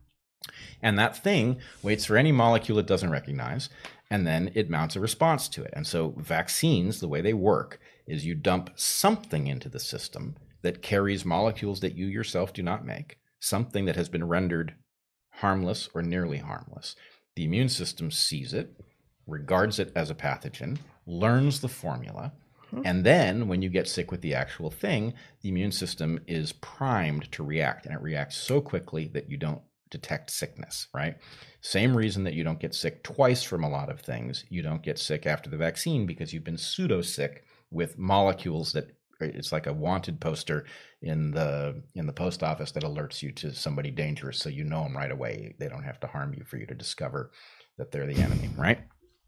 And that thing waits for any molecule it doesn't recognize, and then it mounts a response to it. And so vaccines, the way they work is you dump something into the system that carries molecules that you yourself do not make, something that has been rendered harmless or nearly harmless. The immune system sees it, regards it as a pathogen, learns the formula, and then when you get sick with the actual thing, the immune system is primed to react, and it reacts so quickly that you don't detect sickness, right? Same reason that you don't get sick twice from a lot of things. You don't get sick after the vaccine because you've been pseudo-sick with molecules that it's like a wanted poster in the in the post office that alerts you to somebody dangerous, so you know them right away. They don't have to harm you for you to discover that they're the enemy, right?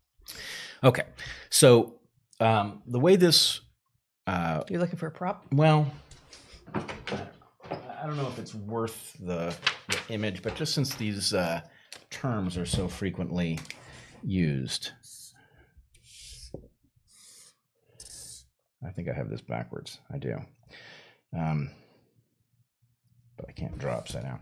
Okay, so um, the way this, uh, You're looking for a prop? well, I don't know if it's worth the, the image, but just since these uh, terms are so frequently used, I think I have this backwards. I do. Um, but I can't draw upside down.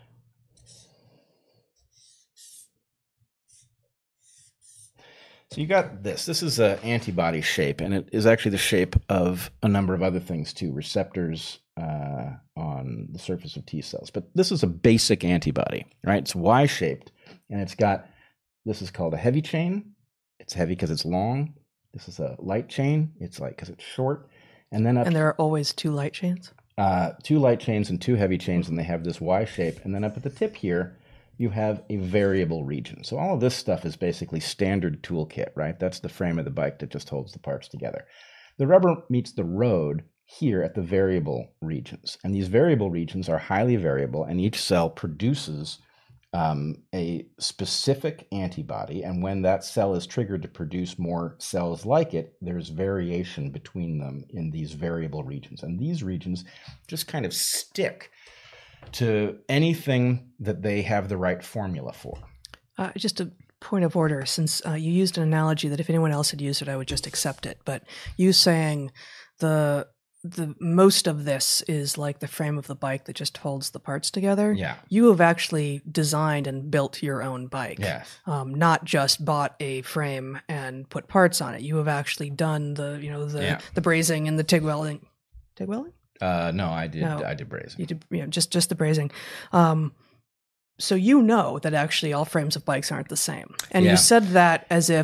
So you got this. This is an antibody shape, and it is actually the shape of a number of other things too, receptors uh, on the surface of T cells. But this is a basic antibody, right? It's Y-shaped, and it's got, this is called a heavy chain. It's heavy because it's long. This is a light chain. It's light because it's short. And then up And there are always two light chains. uh, two light chains and two heavy chains, and they have this Y shape. And then up at the tip here, you have a variable region. So all of this stuff is basically standard toolkit, right? That's the frame of the bike that just holds the parts together. The rubber meets the road here at the variable regions. And these variable regions are highly variable, and each cell produces um, a specific antibody. And when that cell is triggered to produce more cells like it, there's variation between them in these variable regions. And these regions just kind of stick to anything that they have the right formula for. Uh, just a point of order, since uh, you used an analogy that if anyone else had used it, I would just accept it. But you saying the the most of this is like the frame of the bike that just holds the parts together. Yeah. You have actually designed and built your own bike. Yes. Um, not just bought a frame and put parts on it. You have actually done the, you know, the Yeah. the brazing and the TIG welding. TIG welding? Uh, no, I did. No. I did brazing. You did, you know, just just the brazing. Um, so you know that actually all frames of bikes aren't the same, and Yeah. you said that as if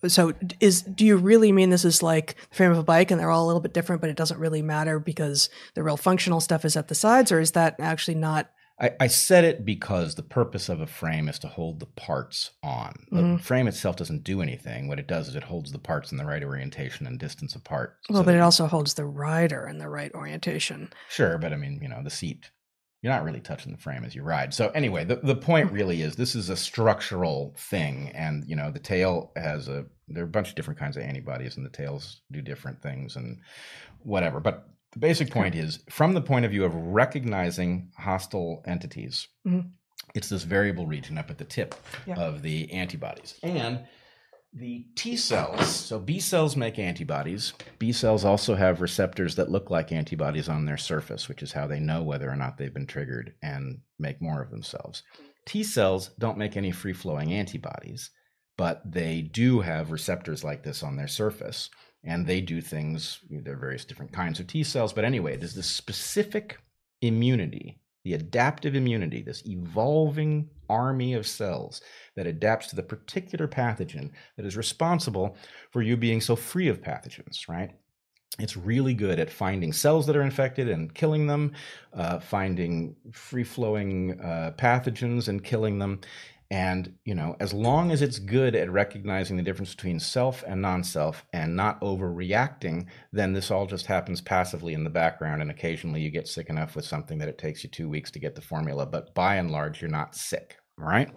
So is do you really mean this is like the frame of a bike and they're all a little bit different, but it doesn't really matter because the real functional stuff is at the sides, or is that actually not? I, I said it because the purpose of a frame is to hold the parts on. Mm-hmm. The frame itself doesn't do anything. What it does is it holds the parts in the right orientation and distance apart. Well, so but it that- also holds the rider in the right orientation. Sure, but I mean, you know, the seat, you're not really touching the frame as you ride. So anyway, the, the point really is this is a structural thing. And, you know, the tail has a, there are a bunch of different kinds of antibodies and the tails do different things and whatever. But the basic point is, from the point of view of recognizing hostile entities, mm-hmm. it's this variable region up at the tip yeah. of the antibodies. And the T cells, so B cells make antibodies. B cells also have receptors that look like antibodies on their surface, which is how they know whether or not they've been triggered and make more of themselves. T cells don't make any free-flowing antibodies, but they do have receptors like this on their surface. And they do things, there are various different kinds of T cells, but anyway, there's this specific immunity, the adaptive immunity, this evolving army of cells that adapts to the particular pathogen that is responsible for you being so free of pathogens, right? It's really good at finding cells that are infected and killing them, uh, finding free-flowing uh, pathogens and killing them. And, you know, as long as it's good at recognizing the difference between self and non-self and not overreacting, then this all just happens passively in the background. And occasionally you get sick enough with something that it takes you two weeks to get the formula. But by and large, you're not sick, all right?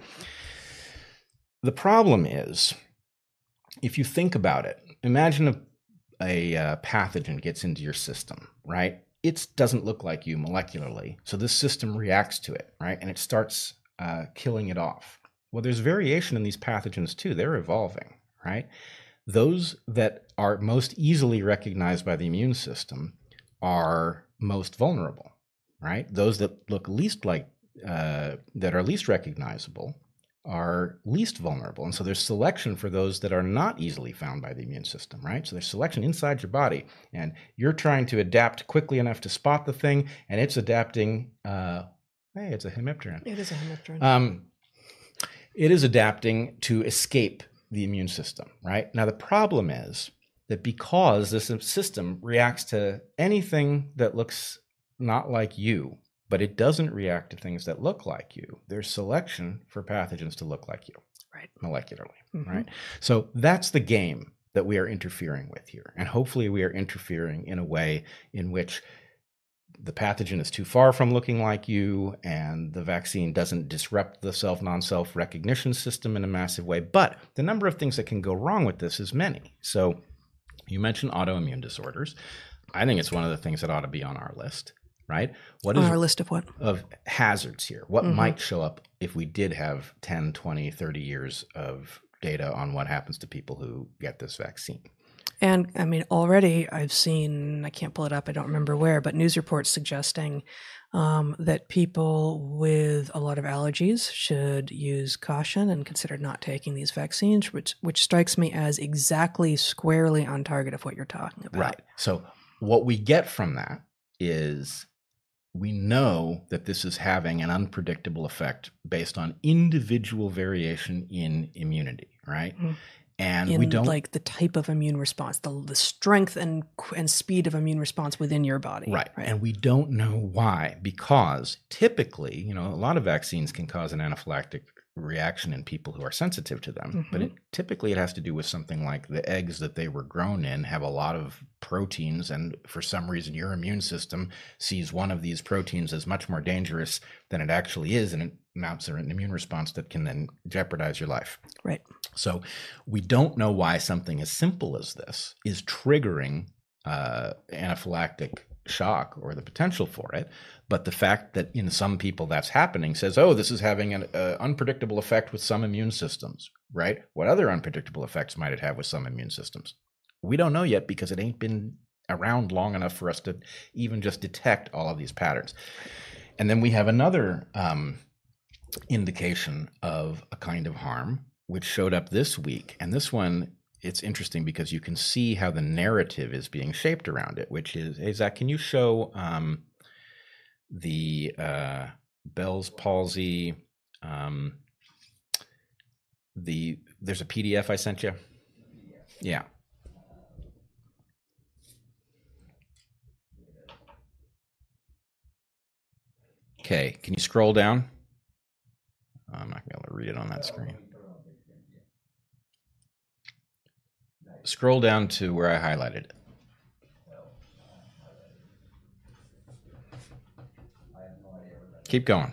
The problem is, if you think about it, imagine a, a uh, pathogen gets into your system, right? It doesn't look like you molecularly. So this system reacts to it, right? And it starts uh, killing it off. Well, there's variation in these pathogens too. They're evolving, right? Those that are most easily recognized by the immune system are most vulnerable, right? Those that look least like, uh, that are least recognizable are least vulnerable. And so there's selection for those that are not easily found by the immune system, right? So there's selection inside your body, and you're trying to adapt quickly enough to spot the thing, and it's adapting, uh, hey, it's a hemipterin. It is a hemipterin. Um, It is adapting to escape the immune system, right? Now, the problem is that because this system reacts to anything that looks not like you, but it doesn't react to things that look like you, there's selection for pathogens to look like you, right, molecularly, mm-hmm. right? So that's the game that we are interfering with here. And hopefully we are interfering in a way in which the pathogen is too far from looking like you, and the vaccine doesn't disrupt the self, non-self recognition system in a massive way. But the number of things that can go wrong with this is many. So you mentioned autoimmune disorders. I think it's one of the things that ought to be on our list, right? What on is our list of what? Of hazards here. What mm-hmm. might show up if we did have ten, twenty, thirty years of data on what happens to people who get this vaccine? And I mean, already I've seen, I can't pull it up, I don't remember where, but news reports suggesting um, that people with a lot of allergies should use caution and consider not taking these vaccines, which which strikes me as exactly squarely on target of what you're talking about. Right. So what we get from that is we know that this is having an unpredictable effect based on individual variation in immunity, right? Mm-hmm. And in we don't like the type of immune response, the the strength and and speed of immune response within your body. Right. right. And we don't know why, because typically, you know, a lot of vaccines can cause an anaphylactic reaction in people who are sensitive to them. Mm-hmm. But it, typically it has to do with something like the eggs that they were grown in have a lot of proteins. And for some reason, your immune system sees one of these proteins as much more dangerous than it actually is. And it mounts an immune response that can then jeopardize your life. Right. So we don't know why something as simple as this is triggering uh, anaphylactic shock or the potential for it. But the fact that in some people that's happening says, oh, this is having an uh, unpredictable effect with some immune systems, right? What other unpredictable effects might it have with some immune systems? We don't know yet because it ain't been around long enough for us to even just detect all of these patterns. And then we have another um, indication of a kind of harm, which showed up this week. And this one, it's interesting because you can see how the narrative is being shaped around it, which is, hey, Zach, can you show um, the uh, Bell's palsy? Um, the there's a P D F I sent you. Yeah. Okay, can you scroll down? I'm not going to be able to read it on that screen. Scroll down to where I highlighted it. Keep going.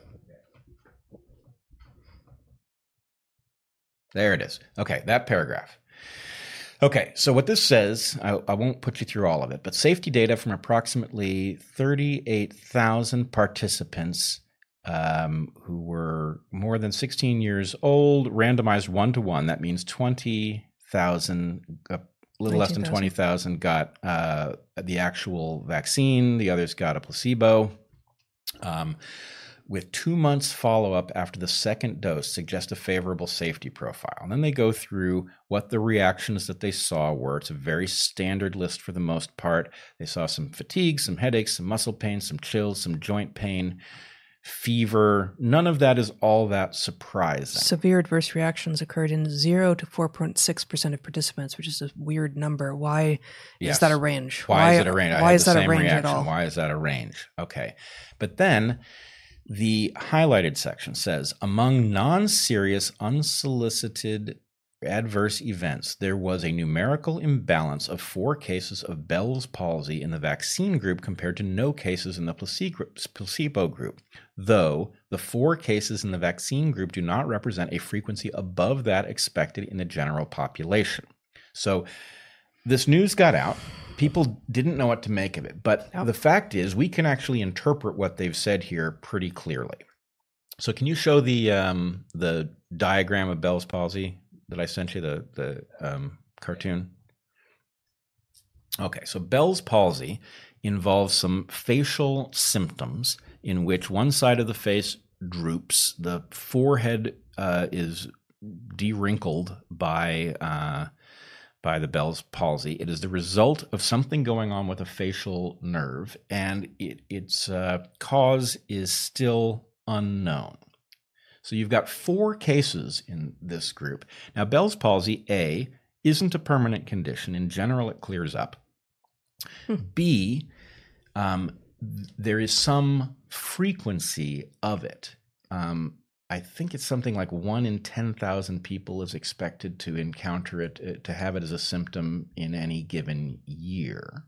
There it is. Okay, that paragraph. Okay, so what this says, I, I won't put you through all of it, but safety data from approximately thirty-eight thousand participants um, who were more than sixteen years old, randomized one-to-one. That means twenty thousand, a little less than twenty thousand got uh, the actual vaccine. The others got a placebo. Um, with two months follow-up after the second dose suggest a favorable safety profile. And then they go through what the reactions that they saw were. It's a very standard list for the most part. They saw some fatigue, some headaches, some muscle pain, some chills, some joint pain, fever. None of that is all that surprising. Severe adverse reactions occurred in zero to four point six percent of participants, which is a weird number. Why yes. is that a range? Why, why is it a range? Why I is that a range reaction. at all? Why is that a range? Okay. But then the highlighted section says, among non-serious, unsolicited adverse events, there was a numerical imbalance of four cases of Bell's palsy in the vaccine group compared to no cases in the placebo group, though the four cases in the vaccine group do not represent a frequency above that expected in the general population. So this news got out. People didn't know what to make of it. But oh. the fact is, we can actually interpret what they've said here pretty clearly. So can you show the um, the diagram of Bell's palsy that I sent you, the, the um, cartoon? Okay, so Bell's palsy involves some facial symptoms in which one side of the face droops, the forehead uh, is de-wrinkled by... Uh, by the Bell's palsy. It is the result of something going on with a facial nerve, and it, its uh, cause is still unknown. So you've got four cases in this group. Now, Bell's palsy, A, isn't a permanent condition. In general, it clears up. Hmm. B, um, there is some frequency of it. Um, I think it's something like one in ten thousand people is expected to encounter it, to have it as a symptom in any given year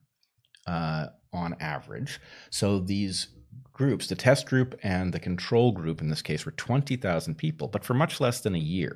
uh, on average. So these groups, the test group and the control group in this case, were twenty thousand people, but for much less than a year.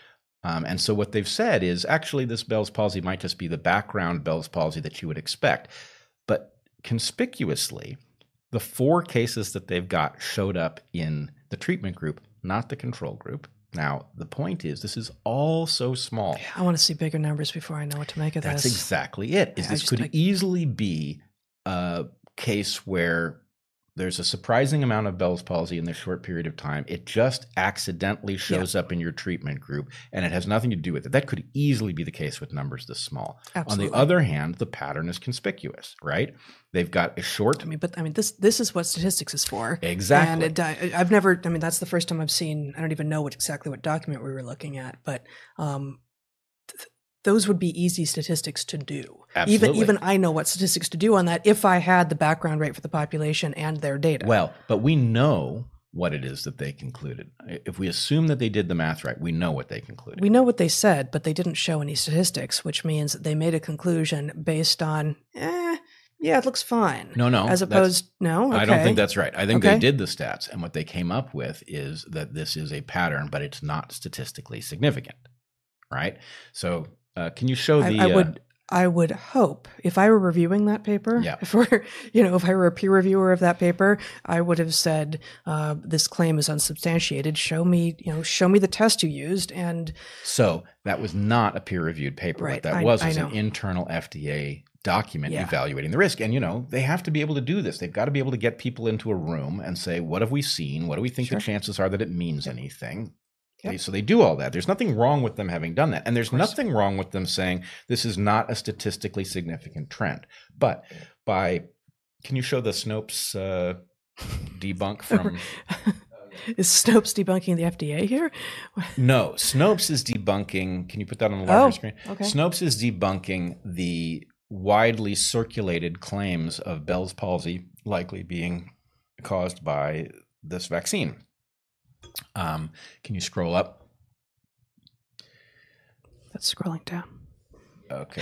Um, and so what they've said is actually this Bell's palsy might just be the background Bell's palsy that you would expect. But conspicuously, the four cases that they've got showed up in the treatment group, not the control group. Now, the point is, this is all so small. Yeah, I want to see bigger numbers before I know what to make of That's this. That's exactly it. Is yeah, this just, could like, easily be a case where there's a surprising amount of Bell's palsy in this short period of time. It just accidentally shows yeah. up in your treatment group, and it has nothing to do with it. That could easily be the case with numbers this small. Absolutely. On the other hand, the pattern is conspicuous, right? They've got a short... I mean, but I mean, this this is what statistics is for. Exactly. And it, I've never, I mean, that's the first time I've seen, I don't even know what exactly what document we were looking at, but um, th- those would be easy statistics to do. Absolutely. Even, even I know what statistics to do on that if I had the background rate for the population and their data. Well, but we know what it is that they concluded. If we assume that they did the math right, we know what they concluded. We know what they said, but they didn't show any statistics, which means they made a conclusion based on, eh, yeah, it looks fine. No, no. As opposed, no? Okay. I don't think that's right. I think okay. they did the stats, and what they came up with is that this is a pattern, but it's not statistically significant, right? So uh, can you show the... I, I would... Uh, I would hope if I were reviewing that paper, yeah. if we're, you know, if I were a peer reviewer of that paper, I would have said, uh, this claim is unsubstantiated. Show me, you know, show me the test you used. And so that was not a peer reviewed paper. Right. What that I, was I was know. an internal F D A document yeah. evaluating the risk. And, you know, they have to be able to do this. They've got to be able to get people into a room and say, what have we seen? What do we think sure. the chances are that it means anything? Yep. They, so they do all that. There's nothing wrong with them having done that. And there's nothing wrong with them saying this is not a statistically significant trend. But by, can you show the Snopes uh, debunk from? is Snopes debunking the F D A here? No, Snopes is debunking. Can you put that on the larger Oh, screen? okay. Snopes is debunking the widely circulated claims of Bell's palsy likely being caused by this vaccine. Um, can you scroll up? That's scrolling down. Okay.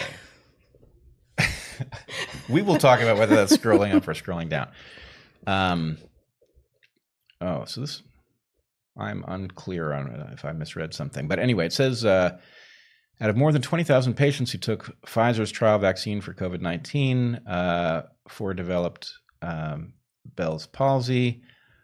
We will talk about whether that's scrolling up or scrolling down. Um, oh, so this, I'm unclear on if I misread something. But anyway, it says, uh, out of more than twenty thousand patients who took Pfizer's trial vaccine for COVID nineteen, uh, for developed um, Bell's palsy.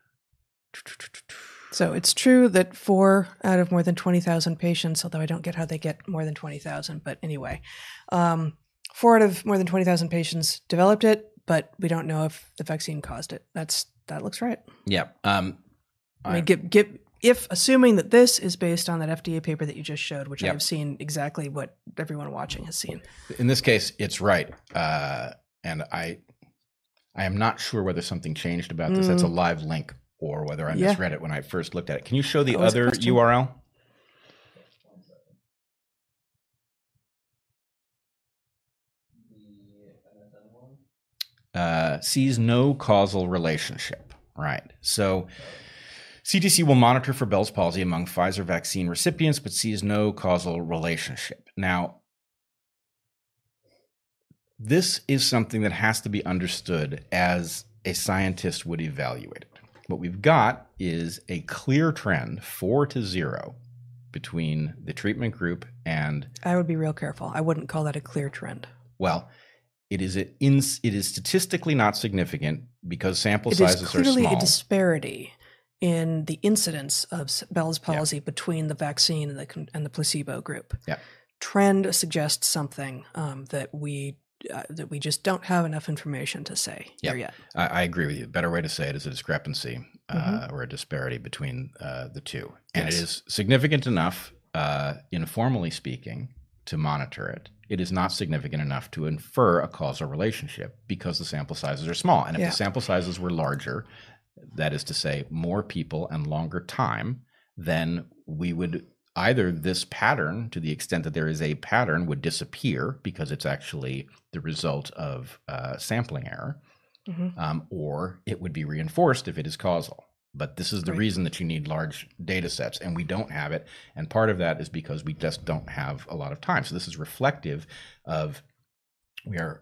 So it's true that four out of more than twenty thousand patients, although I don't get how they get more than twenty thousand, but anyway, um, four out of more than twenty thousand patients developed it, but we don't know if the vaccine caused it. That's That looks right. Yeah. Um, I mean, get, get, if assuming that this is based on that F D A paper that you just showed, which Yep. I've seen exactly what everyone watching has seen. In this case, it's right. Uh, and I I am not sure whether something changed about this. Mm. That's a live link or whether I Yeah. misread it when I first looked at it. Can you show the That was a other question. U R L? Uh, sees no causal relationship. Right. So C D C will monitor for Bell's palsy among Pfizer vaccine recipients, but sees no causal relationship. Now, this is something that has to be understood as a scientist would evaluate it. What we've got is a clear trend, four to zero, between the treatment group and, I would be real careful. I wouldn't call that a clear trend. well, it is a, in, it is statistically not significant because sample It sizes is are clearly small. a disparity in the incidence of s- Bell's palsy between the vaccine and the con- and the placebo group. Yeah. Trend suggests something um, that we uh, that we just don't have enough information to say here yet. I, I agree with you. Better way to say it is a discrepancy uh, Mhm. or a disparity between uh, the two. And Yes. it is significant enough, uh, informally speaking, to monitor it. It is not significant enough to infer a causal relationship because the sample sizes are small. And if Yeah. the sample sizes were larger, that is to say more people and longer time, then we would either this pattern, to the extent that there is a pattern, would disappear because it's actually the result of uh, sampling error, Mhm. um, or it would be reinforced if it is causal. But this is the Right. reason that you need large data sets, and we don't have it. And part of that is because we just don't have a lot of time. So this is reflective of we are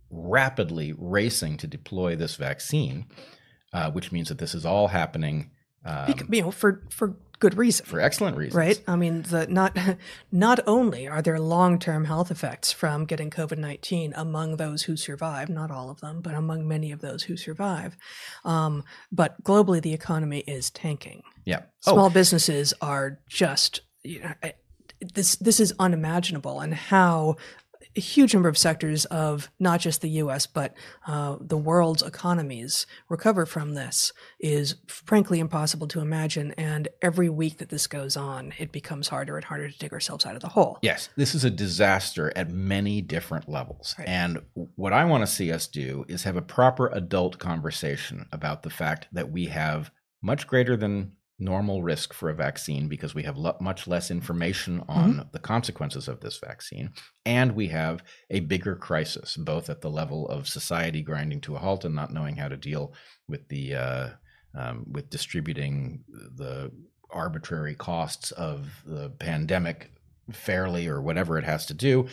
rapidly racing to deploy this vaccine, uh, which means that this is all happening um, Bec- you know, for for good reason. for excellent reasons. Right. I mean, the not not only are there long term health effects from getting COVID nineteen among those who survive, not all of them, but among many of those who survive, um, but globally the economy is tanking. Yeah. Small Oh, businesses are just you know, I- this. This is unimaginable, and how a huge number of sectors of not just the U S but uh, the world's economies recover from this is frankly impossible to imagine. And every week that this goes on, it becomes harder and harder to dig ourselves out of the hole. yes, this is a disaster at many different levels. Right. And what I want to see us do is have a proper adult conversation about the fact that we have much greater than normal risk for a vaccine because we have lo- much less information on the consequences of this vaccine. And we have a bigger crisis, both at the level of society grinding to a halt and not knowing how to deal with the uh, um, with distributing the arbitrary costs of the pandemic fairly or whatever it has to do.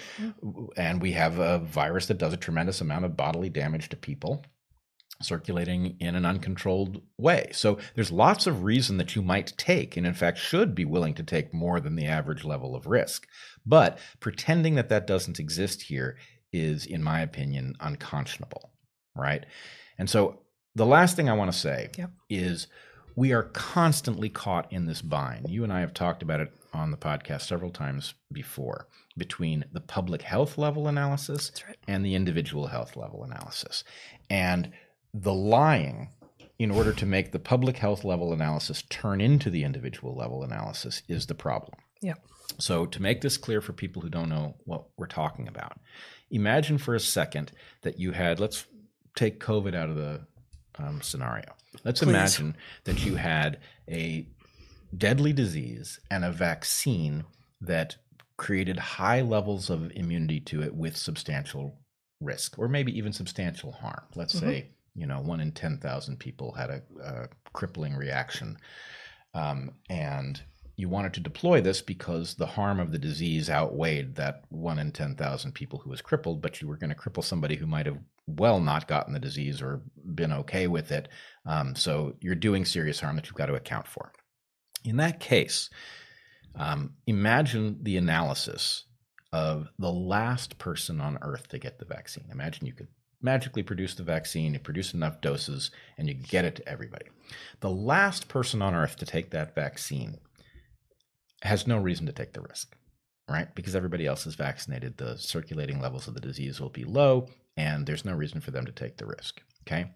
And we have a virus that does a tremendous amount of bodily damage to people circulating in an uncontrolled way. So there's lots of reason that you might take, and in fact should be willing to take more than the average level of risk. But pretending that that doesn't exist here is, in my opinion, unconscionable, right? And so the last thing I want to say Yep. is we are constantly caught in this bind. You and I have talked about it on the podcast several times before, between the public health level analysis That's right. and the individual health level analysis. And the lying in order to make the public health level analysis turn into the individual level analysis is the problem. Yeah. So to make this clear for people who don't know what we're talking about, imagine for a second that you had, let's take COVID out of the um, scenario. Let's Please. imagine that you had a deadly disease and a vaccine that created high levels of immunity to it with substantial risk, or maybe even substantial harm. Let's mm-hmm. say, you know, one in ten thousand people had a, a crippling reaction. Um, and you wanted to deploy this because the harm of the disease outweighed that one in ten thousand people who was crippled, but you were going to cripple somebody who might have well not gotten the disease or been okay with it. Um, so you're doing serious harm that you've got to account for. In that case, um, imagine the analysis of the last person on Earth to get the vaccine. Imagine you could magically produce the vaccine, you produce enough doses, and you get it to everybody. The last person on Earth to take that vaccine has no reason to take the risk, right? Because everybody else is vaccinated, the circulating levels of the disease will be low, and there's no reason for them to take the risk, okay?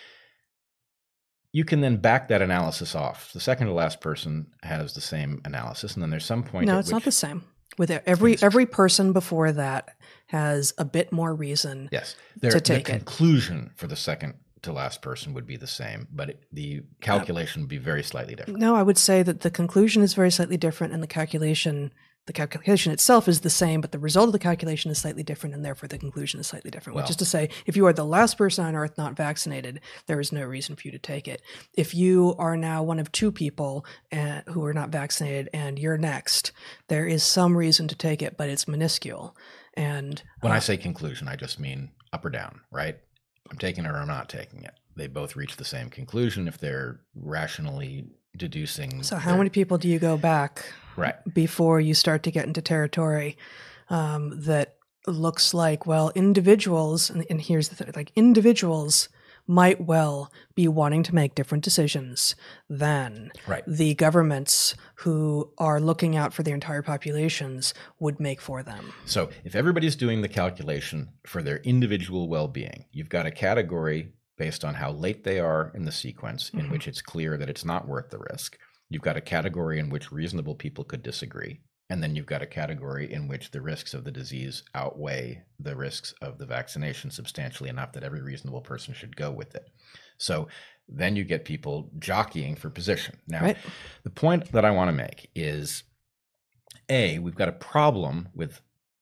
You can then back that analysis off. The second to last person has the same analysis, and then there's some point. No, at it's which, not the same. With every every person before that has a bit more reason. Yes, there, to take the conclusion it. for the second to last person would be the same, but it, the calculation uh, would be very slightly different. No, I would say that the conclusion is very slightly different, and the calculation. The calculation itself is the same, but the result of the calculation is slightly different, and therefore the conclusion is slightly different. Well, which is to say, if you are the last person on Earth not vaccinated, there is no reason for you to take it. If you are now one of two people uh, who are not vaccinated and you're next, there is some reason to take it, but it's minuscule. And when uh, I say conclusion, I just mean up or down, right? I'm taking it or I'm not taking it. They both reach the same conclusion if they're rationally deducing. So how their... many people do you go back right before you start to get into territory um, that looks like, well, individuals, and, and here's the thing, like individuals might well be wanting to make different decisions than right. the governments who are looking out for their entire populations would make for them. So if everybody's doing the calculation for their individual well-being, you've got a category based on how late they are in the sequence in mm-hmm. which it's clear that it's not worth the risk. You've got a category in which reasonable people could disagree. And then you've got a category in which the risks of the disease outweigh the risks of the vaccination substantially enough that every reasonable person should go with it. So then you get people jockeying for position. Now, right. the point that I want to make is, A, we've got a problem with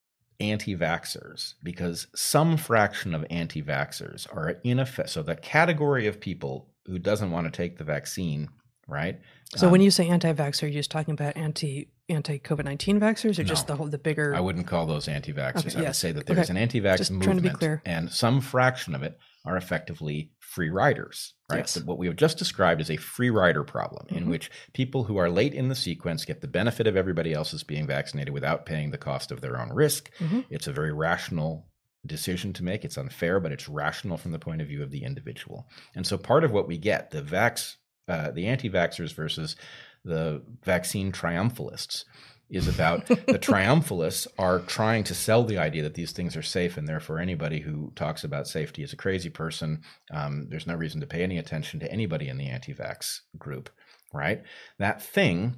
anti-vaxxers because some fraction of anti-vaxxers are in effect. So the category of people who doesn't want to take the vaccine, right? So um, when you say anti-vaxxer, you're just talking about anti anti-COVID nineteen vaxxers, or no, just the whole the bigger? I wouldn't call those anti-vaxxers. Okay, I yes. would say that there's okay. an anti-vax just movement, trying to be clear. And some fraction of it are effectively free riders, right? Yes. So what we have just described is a free rider problem mm-hmm. in which people who are late in the sequence get the benefit of everybody else's being vaccinated without paying the cost of their own risk. Mm-hmm. It's a very rational decision to make. It's unfair, but it's rational from the point of view of the individual. And so part of what we get, the vax, uh, the anti-vaxxers versus the vaccine triumphalists, is about the triumphalists are trying to sell the idea that these things are safe, and therefore anybody who talks about safety is a crazy person. Um, there's no reason to pay any attention to anybody in the anti-vax group, right? That thing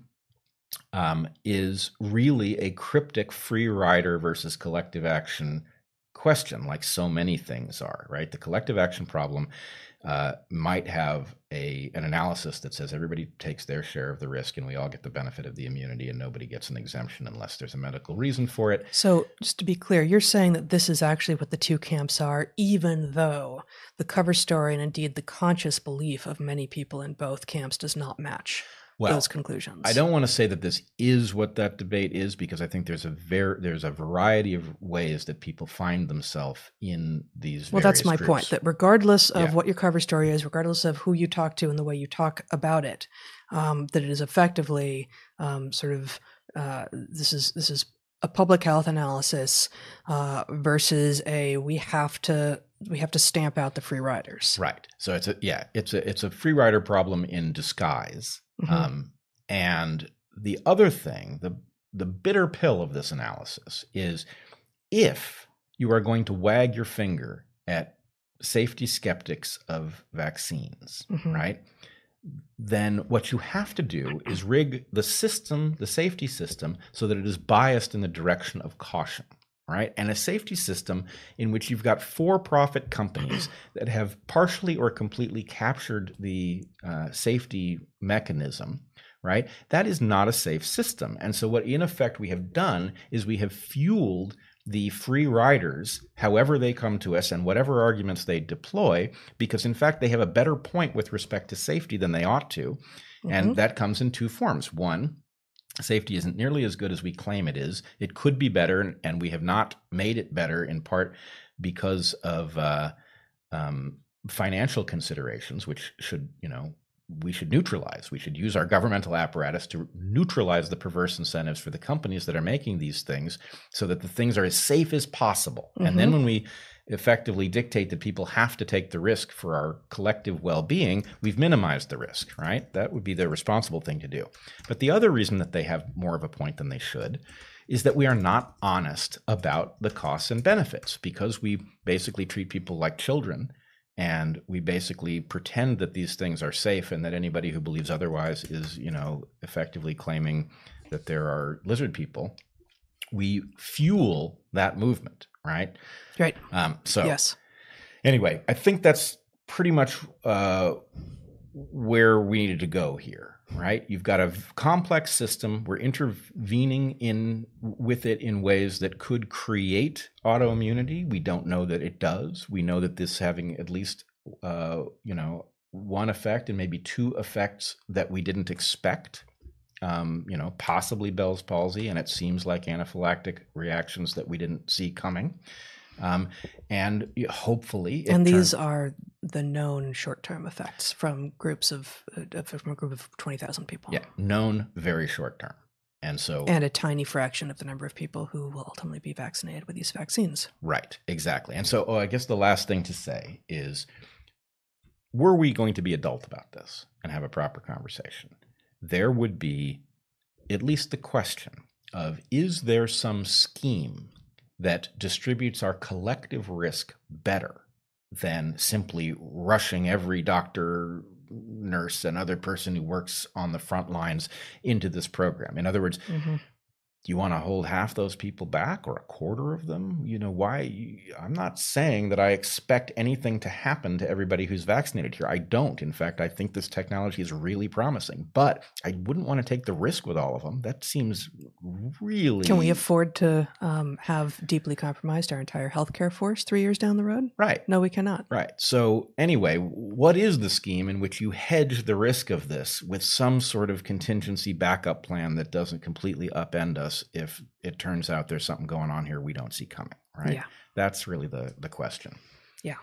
um, is really a cryptic free rider versus collective action question, like so many things are, right? The collective action problem uh, might have a an analysis that says everybody takes their share of the risk and we all get the benefit of the immunity and nobody gets an exemption unless there's a medical reason for it. So just to be clear, you're saying that this is actually what the two camps are, even though the cover story and indeed the conscious belief of many people in both camps does not match well, those conclusions. I don't want to say that this is what that debate is, because I think there's a ver- there's a variety of ways that people find themselves in these Well, various that's my groups. point, that regardless of Yeah. what your cover story is, regardless of who you talk to and the way you talk about it, um, that it is effectively um, sort of uh, this is this is a public health analysis uh, versus a we have to we have to stamp out the free riders. Right. So it's a yeah, it's a it's a free rider problem in disguise. Mhm. Um, and the other thing, the the bitter pill of this analysis is if you are going to wag your finger at safety skeptics of vaccines, Mhm. right? Then what you have to do is rig the system, the safety system, so that it is biased in the direction of caution. right? And a safety system in which you've got for-profit companies that have partially or completely captured the uh, safety mechanism, right? That is not a safe system. And so what in effect we have done is we have fueled the free riders, however they come to us and whatever arguments they deploy, because in fact they have a better point with respect to safety than they ought to. Mm-hmm. And that comes in two forms. One, safety isn't nearly as good as we claim it is. It could be better, and we have not made it better in part because of uh, um, financial considerations, which should, you know, we should neutralize. We should use our governmental apparatus to neutralize the perverse incentives for the companies that are making these things so that the things are as safe as possible. Mm-hmm. And then when we effectively dictate that people have to take the risk for our collective well-being, we've minimized the risk, right? That would be the responsible thing to do. But the other reason that they have more of a point than they should is that we are not honest about the costs and benefits, because we basically treat people like children. And we basically pretend that these things are safe, and that anybody who believes otherwise is, you know, effectively claiming that there are lizard people. We fuel that movement, right? Right. Um, so yes. Anyway, I think that's pretty much uh, where we needed to go here, right? You've got a complex system. We're intervening in with it in ways that could create autoimmunity. We don't know that it does. We know that this having at least, uh, you know, one effect and maybe two effects that we didn't expect. Um, you know, possibly Bell's palsy, and it seems like anaphylactic reactions that we didn't see coming. Um, and hopefully, and these turns- are the known short-term effects from groups of uh, from a group of twenty thousand people. Yeah, known very short-term, and so and a tiny fraction of the number of people who will ultimately be vaccinated with these vaccines. Right, exactly. And so, oh, I guess the last thing to say is, were we going to be adult about this and have a proper conversation, there would be at least the question of, is there some scheme that distributes our collective risk better than simply rushing every doctor, nurse, and other person who works on the front lines into this program? In other words, mm-hmm. do you want to hold half those people back or a quarter of them? You know, why? I'm not saying that I expect anything to happen to everybody who's vaccinated here. I don't. In fact, I think this technology is really promising, but I wouldn't want to take the risk with all of them. That seems really... Can we afford to um, have deeply compromised our entire healthcare force three years down the road? Right. No, we cannot. Right. So anyway, what is the scheme in which you hedge the risk of this with some sort of contingency backup plan that doesn't completely upend us if it turns out there's something going on here we don't see coming, right? Yeah. That's really the, the question. Yeah.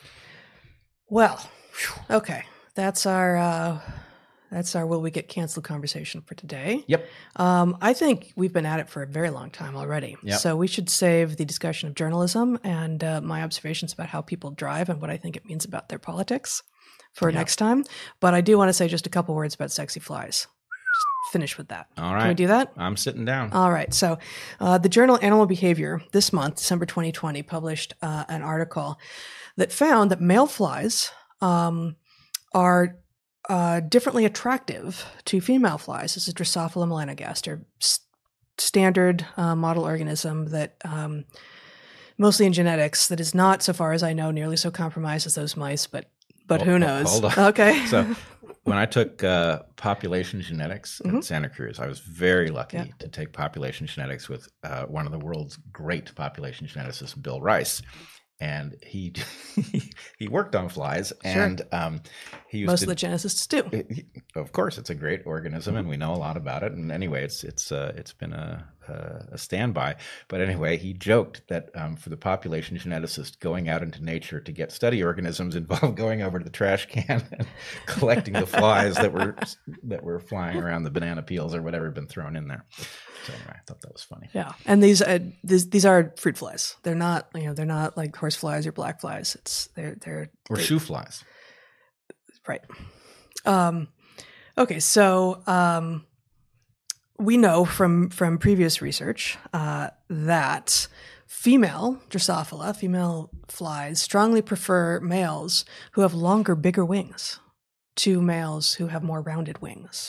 Well, okay. That's our, uh, that's our will we get canceled conversation for today. Yep. Um, I think we've been at it for a very long time already. Yep. So we should save the discussion of journalism and uh, my observations about how people drive and what I think it means about their politics for yep. next time. But I do want to say just a couple words about sexy flies. Finish with that. All right. Can we do that? I'm sitting down. All right. So uh, the journal Animal Behavior this month, December twenty twenty, published uh, an article that found that male flies um, are uh, differently attractive to female flies. This is Drosophila melanogaster, st- standard uh, model organism that um, mostly in genetics that is not, so far as I know, nearly so compromised as those mice, but but hold, who knows? Hold on. Okay. So when I took uh, population genetics mm-hmm. at Santa Cruz, I was very lucky yeah. to take population genetics with uh, one of the world's great population geneticists, Bill Rice. And he he worked on flies, sure. and um, he used most to, of the geneticists do. He, of course, it's a great organism, and we know a lot about it. And anyway, it's it's uh, it's been a, a a standby. But anyway, he joked that um, for the population geneticist, going out into nature to get study organisms involved going over to the trash can and collecting the flies that were that were flying around the banana peels or whatever had been thrown in there. So anyway, I thought that was funny. Yeah, and these uh, these these are fruit flies. They're not, you know, they're not like horse flies or black flies. It's they're they're or they, shoe flies. Right. Um, okay, so um, we know from from previous research uh, that female Drosophila, female flies, strongly prefer males who have longer, bigger wings to males who have more rounded wings,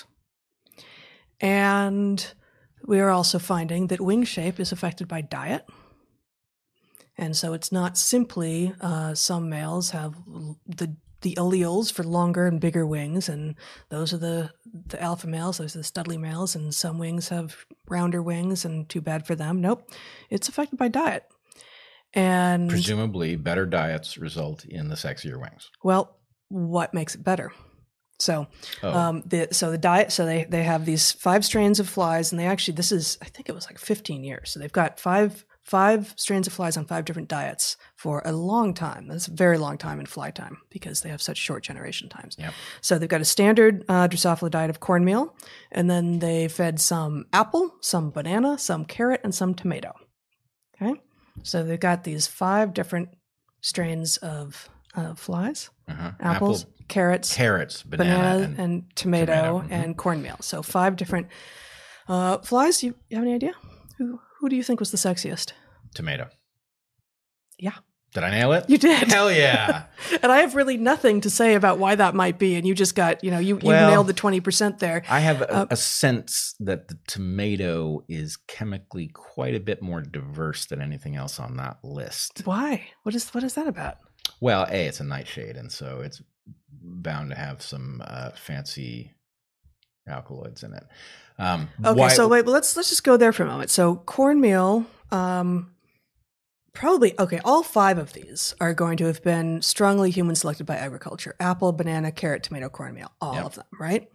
and we are also finding that wing shape is affected by diet And so it's not simply uh, some males have the the alleles for longer and bigger wings, and those are the, the alpha males, those are the studly males, and some wings have rounder wings, and too bad for them. Nope. It's affected by diet. And presumably better diets result in the sexier wings. Well, what makes it better? So, oh. um, the so the diet. So they they have these five strains of flies, and they actually this is I think it was like fifteen years. So they've got five five strains of flies on five different diets for a long time. That's a very long time in fly time because they have such short generation times. Yep. So they've got a standard uh, Drosophila diet of cornmeal, and then they fed some apple, some banana, some carrot, and some tomato. Okay, so they've got these five different strains of uh, flies: uh-huh. apples, Apple, carrots, carrots, banana, banana and, and tomato, tomato. Mm-hmm. and cornmeal. So five different uh, flies. You, you have any idea who? Who do you think was the sexiest? Tomato. Yeah. Did I nail it? You did. Hell yeah. And I have really nothing to say about why that might be. And you just got, you know, you, well, you nailed the twenty percent there. I have a, uh, a sense that the tomato is chemically quite a bit more diverse than anything else on that list. Why? What is what is that about? Well, A, it's a nightshade, and so it's bound to have some uh, fancy alkaloids in it. Um, okay, why, so wait, well, let's let's just go there for a moment. So cornmeal, um, probably okay. All five of these are going to have been strongly human selected by agriculture: apple, banana, carrot, tomato, cornmeal. All yep. of them, right?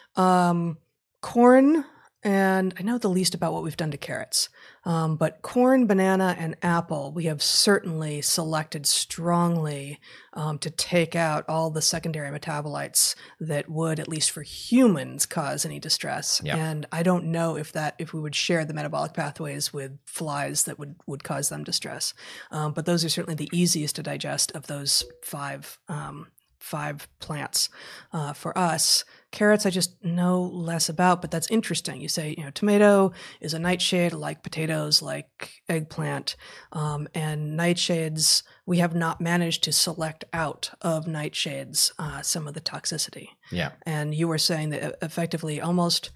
Um, corn, and I know the least about what we've done to carrots, um, but corn, banana, and apple, we have certainly selected strongly um, to take out all the secondary metabolites that would, at least for humans, cause any distress. Yep. And I don't know if that if we would share the metabolic pathways with flies that would, would cause them distress. Um, but those are certainly the easiest to digest of those five um, five plants uh, for us. Carrots, I just know less about, but that's interesting. You say, you know, tomato is a nightshade like potatoes, like eggplant, um, and nightshades, we have not managed to select out of nightshades uh, some of the toxicity. Yeah. And you were saying that effectively almost...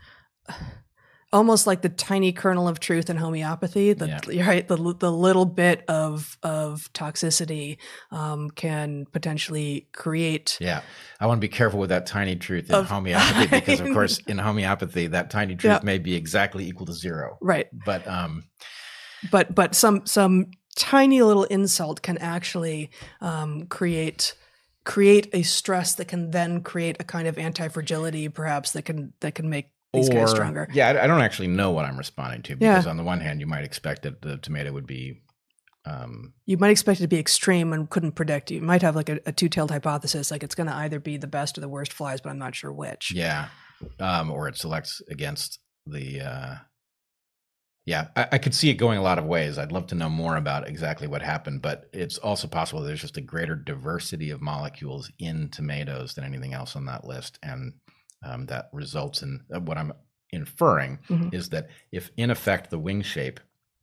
almost like the tiny kernel of truth in homeopathy, the, yeah. right? The the little bit of of toxicity um, can potentially create. Yeah, I want to be careful with that tiny truth in of, homeopathy because, of course, in homeopathy, that tiny truth yeah. may be exactly equal to zero. Right. But um, but but some some tiny little insult can actually um, create. create a stress that can then create a kind of anti-fragility, perhaps that can that can make these or, guys stronger. Yeah, I don't actually know what I'm responding to because yeah. on the one hand, you might expect that the tomato would be. Um, you might expect it to be extreme and couldn't predict. You might have like a, a two-tailed hypothesis, like it's going to either be the best or the worst flies, but I'm not sure which. Yeah, um, or it selects against the. Uh, yeah, I, I could see it going a lot of ways. I'd love to know more about exactly what happened, but it's also possible there's just a greater diversity of molecules in tomatoes than anything else on that list, and um, that results in uh, what I'm inferring mm-hmm. is that if, in effect, the wing shape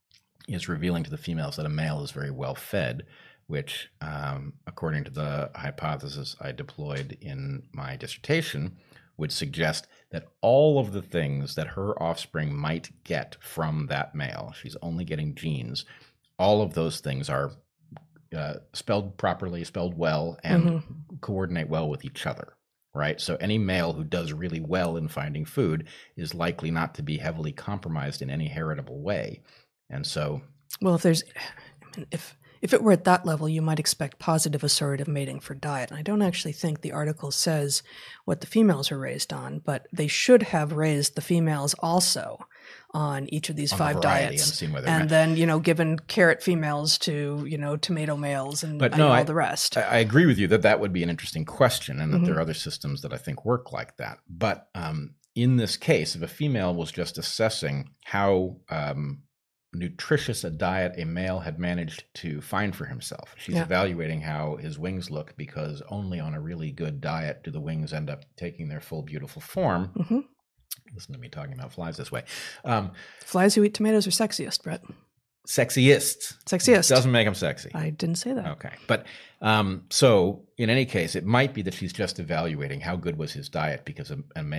is revealing to the females that a male is very well fed, which, um, according to the hypothesis I deployed in my dissertation, would suggest that all of the things that her offspring might get from that male, she's only getting genes, all of those things are uh, spelled properly, spelled well, and mm-hmm. coordinate well with each other, right? So any male who does really well in finding food is likely not to be heavily compromised in any heritable way. And so... Well, if there's... I mean, if... If it were at that level, you might expect positive assortative mating for diet. And I don't actually think the article says what the females are raised on, but they should have raised the females also on each of these on five diets. And, and then, you know, given carrot females to, you know, tomato males and, but and no, all I, the rest. I, I agree with you that that would be an interesting question and that mm-hmm. there are other systems that I think work like that. But um, in this case, if a female was just assessing how... Um, nutritious a diet a male had managed to find for himself. She's yeah. evaluating how his wings look because only on a really good diet do the wings end up taking their full beautiful form. Mm-hmm. Listen to me talking about flies this way. Um, flies who eat tomatoes are sexiest, Brett. Sexiest. Sexiest. Doesn't make them sexy. I didn't say that. Okay. But um, so in any case, it might be that she's just evaluating how good was his diet because a, a male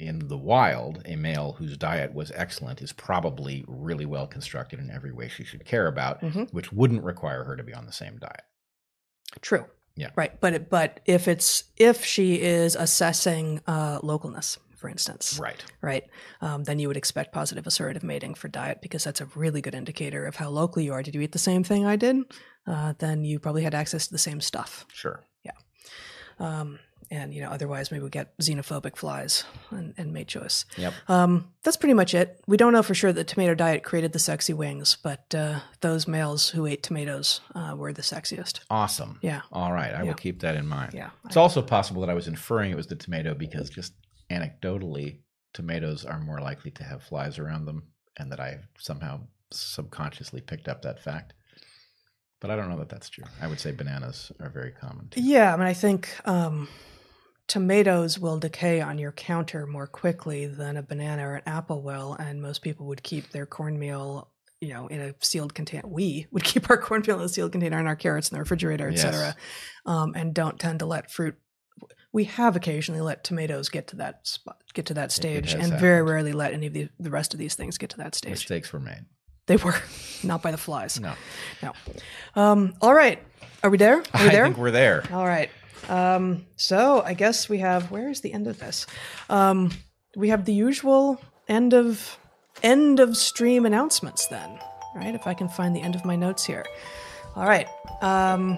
in the wild, a male whose diet was excellent is probably really well constructed in every way she should care about, mm-hmm. which wouldn't require her to be on the same diet. True. Yeah. Right. But it, but if it's if she is assessing uh, localness, for instance, right, right, um, then you would expect positive assortative mating for diet, because that's a really good indicator of how local you are. Did you eat the same thing I did? Uh, then you probably had access to the same stuff. Sure. Yeah. Um, and, you know, otherwise maybe we get xenophobic flies and, and mate choice. Yep. Um, that's pretty much it. We don't know for sure that tomato diet created the sexy wings, but uh, those males who ate tomatoes uh, were the sexiest. Awesome. Yeah. All right. I yeah. will keep that in mind. Yeah. It's also possible that I was inferring it was the tomato because just anecdotally, tomatoes are more likely to have flies around them, and that I somehow subconsciously picked up that fact. But I don't know that that's true. I would say bananas are very common too. Yeah, I mean, I think um, tomatoes will decay on your counter more quickly than a banana or an apple will, and most people would keep their cornmeal, you know, in a sealed container. We would keep our cornmeal in a sealed container and our carrots in the refrigerator, et yes. cetera, um, and don't tend to let fruit. We have occasionally let tomatoes get to that spot, get to that stage, and happened. Very rarely let any of the, the rest of these things get to that stage. Mistakes were made. They were not by the flies. No, no. Um, all right, are we there? Are we there? I think we're there. All right. Um, so I guess we have. Where is the end of this? Um, we have the usual end of end of stream announcements. Then, right? If I can find the end of my notes here. All right. Um,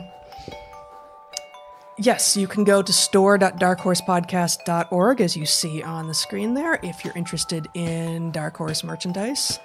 Yes, you can go to store dot dark horse podcast dot org, as you see on the screen there, if you're interested in Dark Horse merchandise.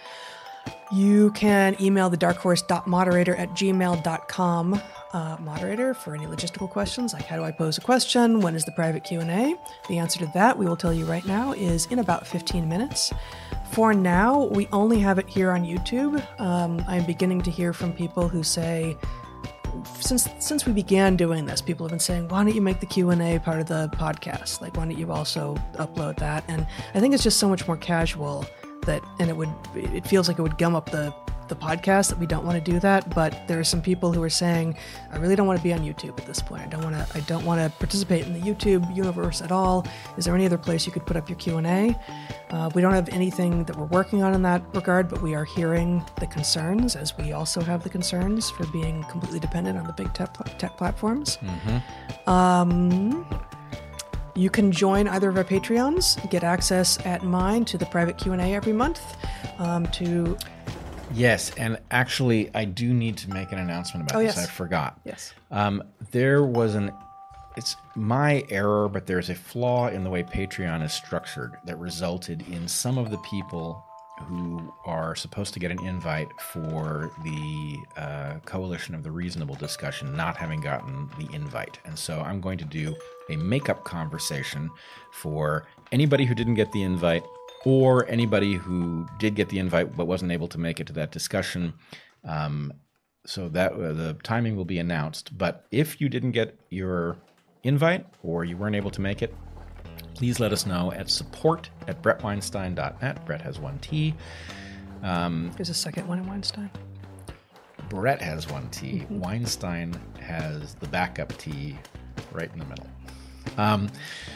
You can email the darkhorse.moderator at gmail dot com uh, moderator for any logistical questions, like how do I pose a question, when is the private Q and A? The answer to that, we will tell you right now, is in about fifteen minutes. For now, we only have it here on YouTube. Um, I'm beginning to hear from people who say, Since since we began doing this, people have been saying, why don't you make the Q and A part of the podcast? Like, why don't you also upload that? And I think it's just so much more casual that, and it would, it feels like it would gum up the, the podcast, that we don't want to do that. But there are some people who are saying, I really don't want to be on YouTube at this point. I don't want to, I don't want to participate in the YouTube universe at all. Is there any other place you could put up your Q and A? Uh, we don't have anything that we're working on in that regard, but we are hearing the concerns, as we also have the concerns for being completely dependent on the big tech, tech platforms. Mm-hmm. Um, you can join either of our Patreons, get access at mine to the private Q and A every month. Um, to Yes, and actually, I do need to make an announcement about oh, this. Yes. I forgot. Yes. Um, there was an... It's my error, but there's a flaw in the way Patreon is structured that resulted in some of the people who are supposed to get an invite for the uh, Coalition of the Reasonable discussion not having gotten the invite. And so I'm going to do a makeup conversation for anybody who didn't get the invite, or anybody who did get the invite but wasn't able to make it to that discussion. Um, so that uh, the timing will be announced. But if you didn't get your invite or you weren't able to make it, please let us know at support at brett weinstein dot net. Brett has one T. Um, There's a second one in Weinstein. Brett has one T. Mm-hmm. Weinstein has the backup T right in the middle. Um,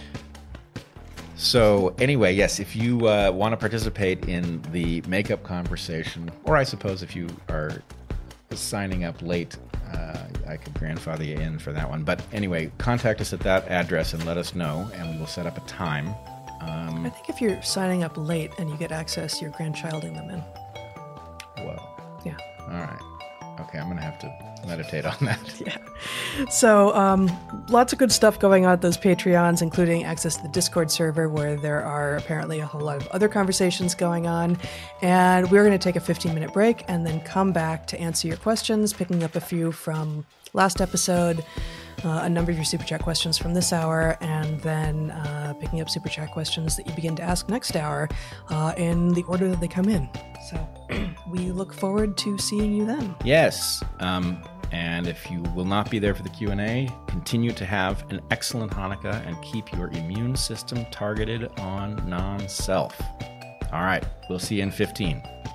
so anyway, yes, if you uh, want to participate in the makeup conversation, or I suppose if you are signing up late, uh, I could grandfather you in for that one. But anyway, contact us at that address and let us know, and we will set up a time. Um, I think if you're signing up late and you get access, you're grandchilding them in. Whoa. Yeah. All right. Okay, I'm going to have to meditate on that. Yeah. So um, lots of good stuff going on at those Patreons, including access to the Discord server, where there are apparently a whole lot of other conversations going on. And we're going to take a fifteen-minute break and then come back to answer your questions, picking up a few from last episode, uh, a number of your Super Chat questions from this hour, and then uh, picking up Super Chat questions that you begin to ask next hour uh, in the order that they come in. So we look forward to seeing you then. Yes. Um, and if you will not be there for the Q and A, continue to have an excellent Hanukkah and keep your immune system targeted on non-self. All right. We'll see you in fifteen.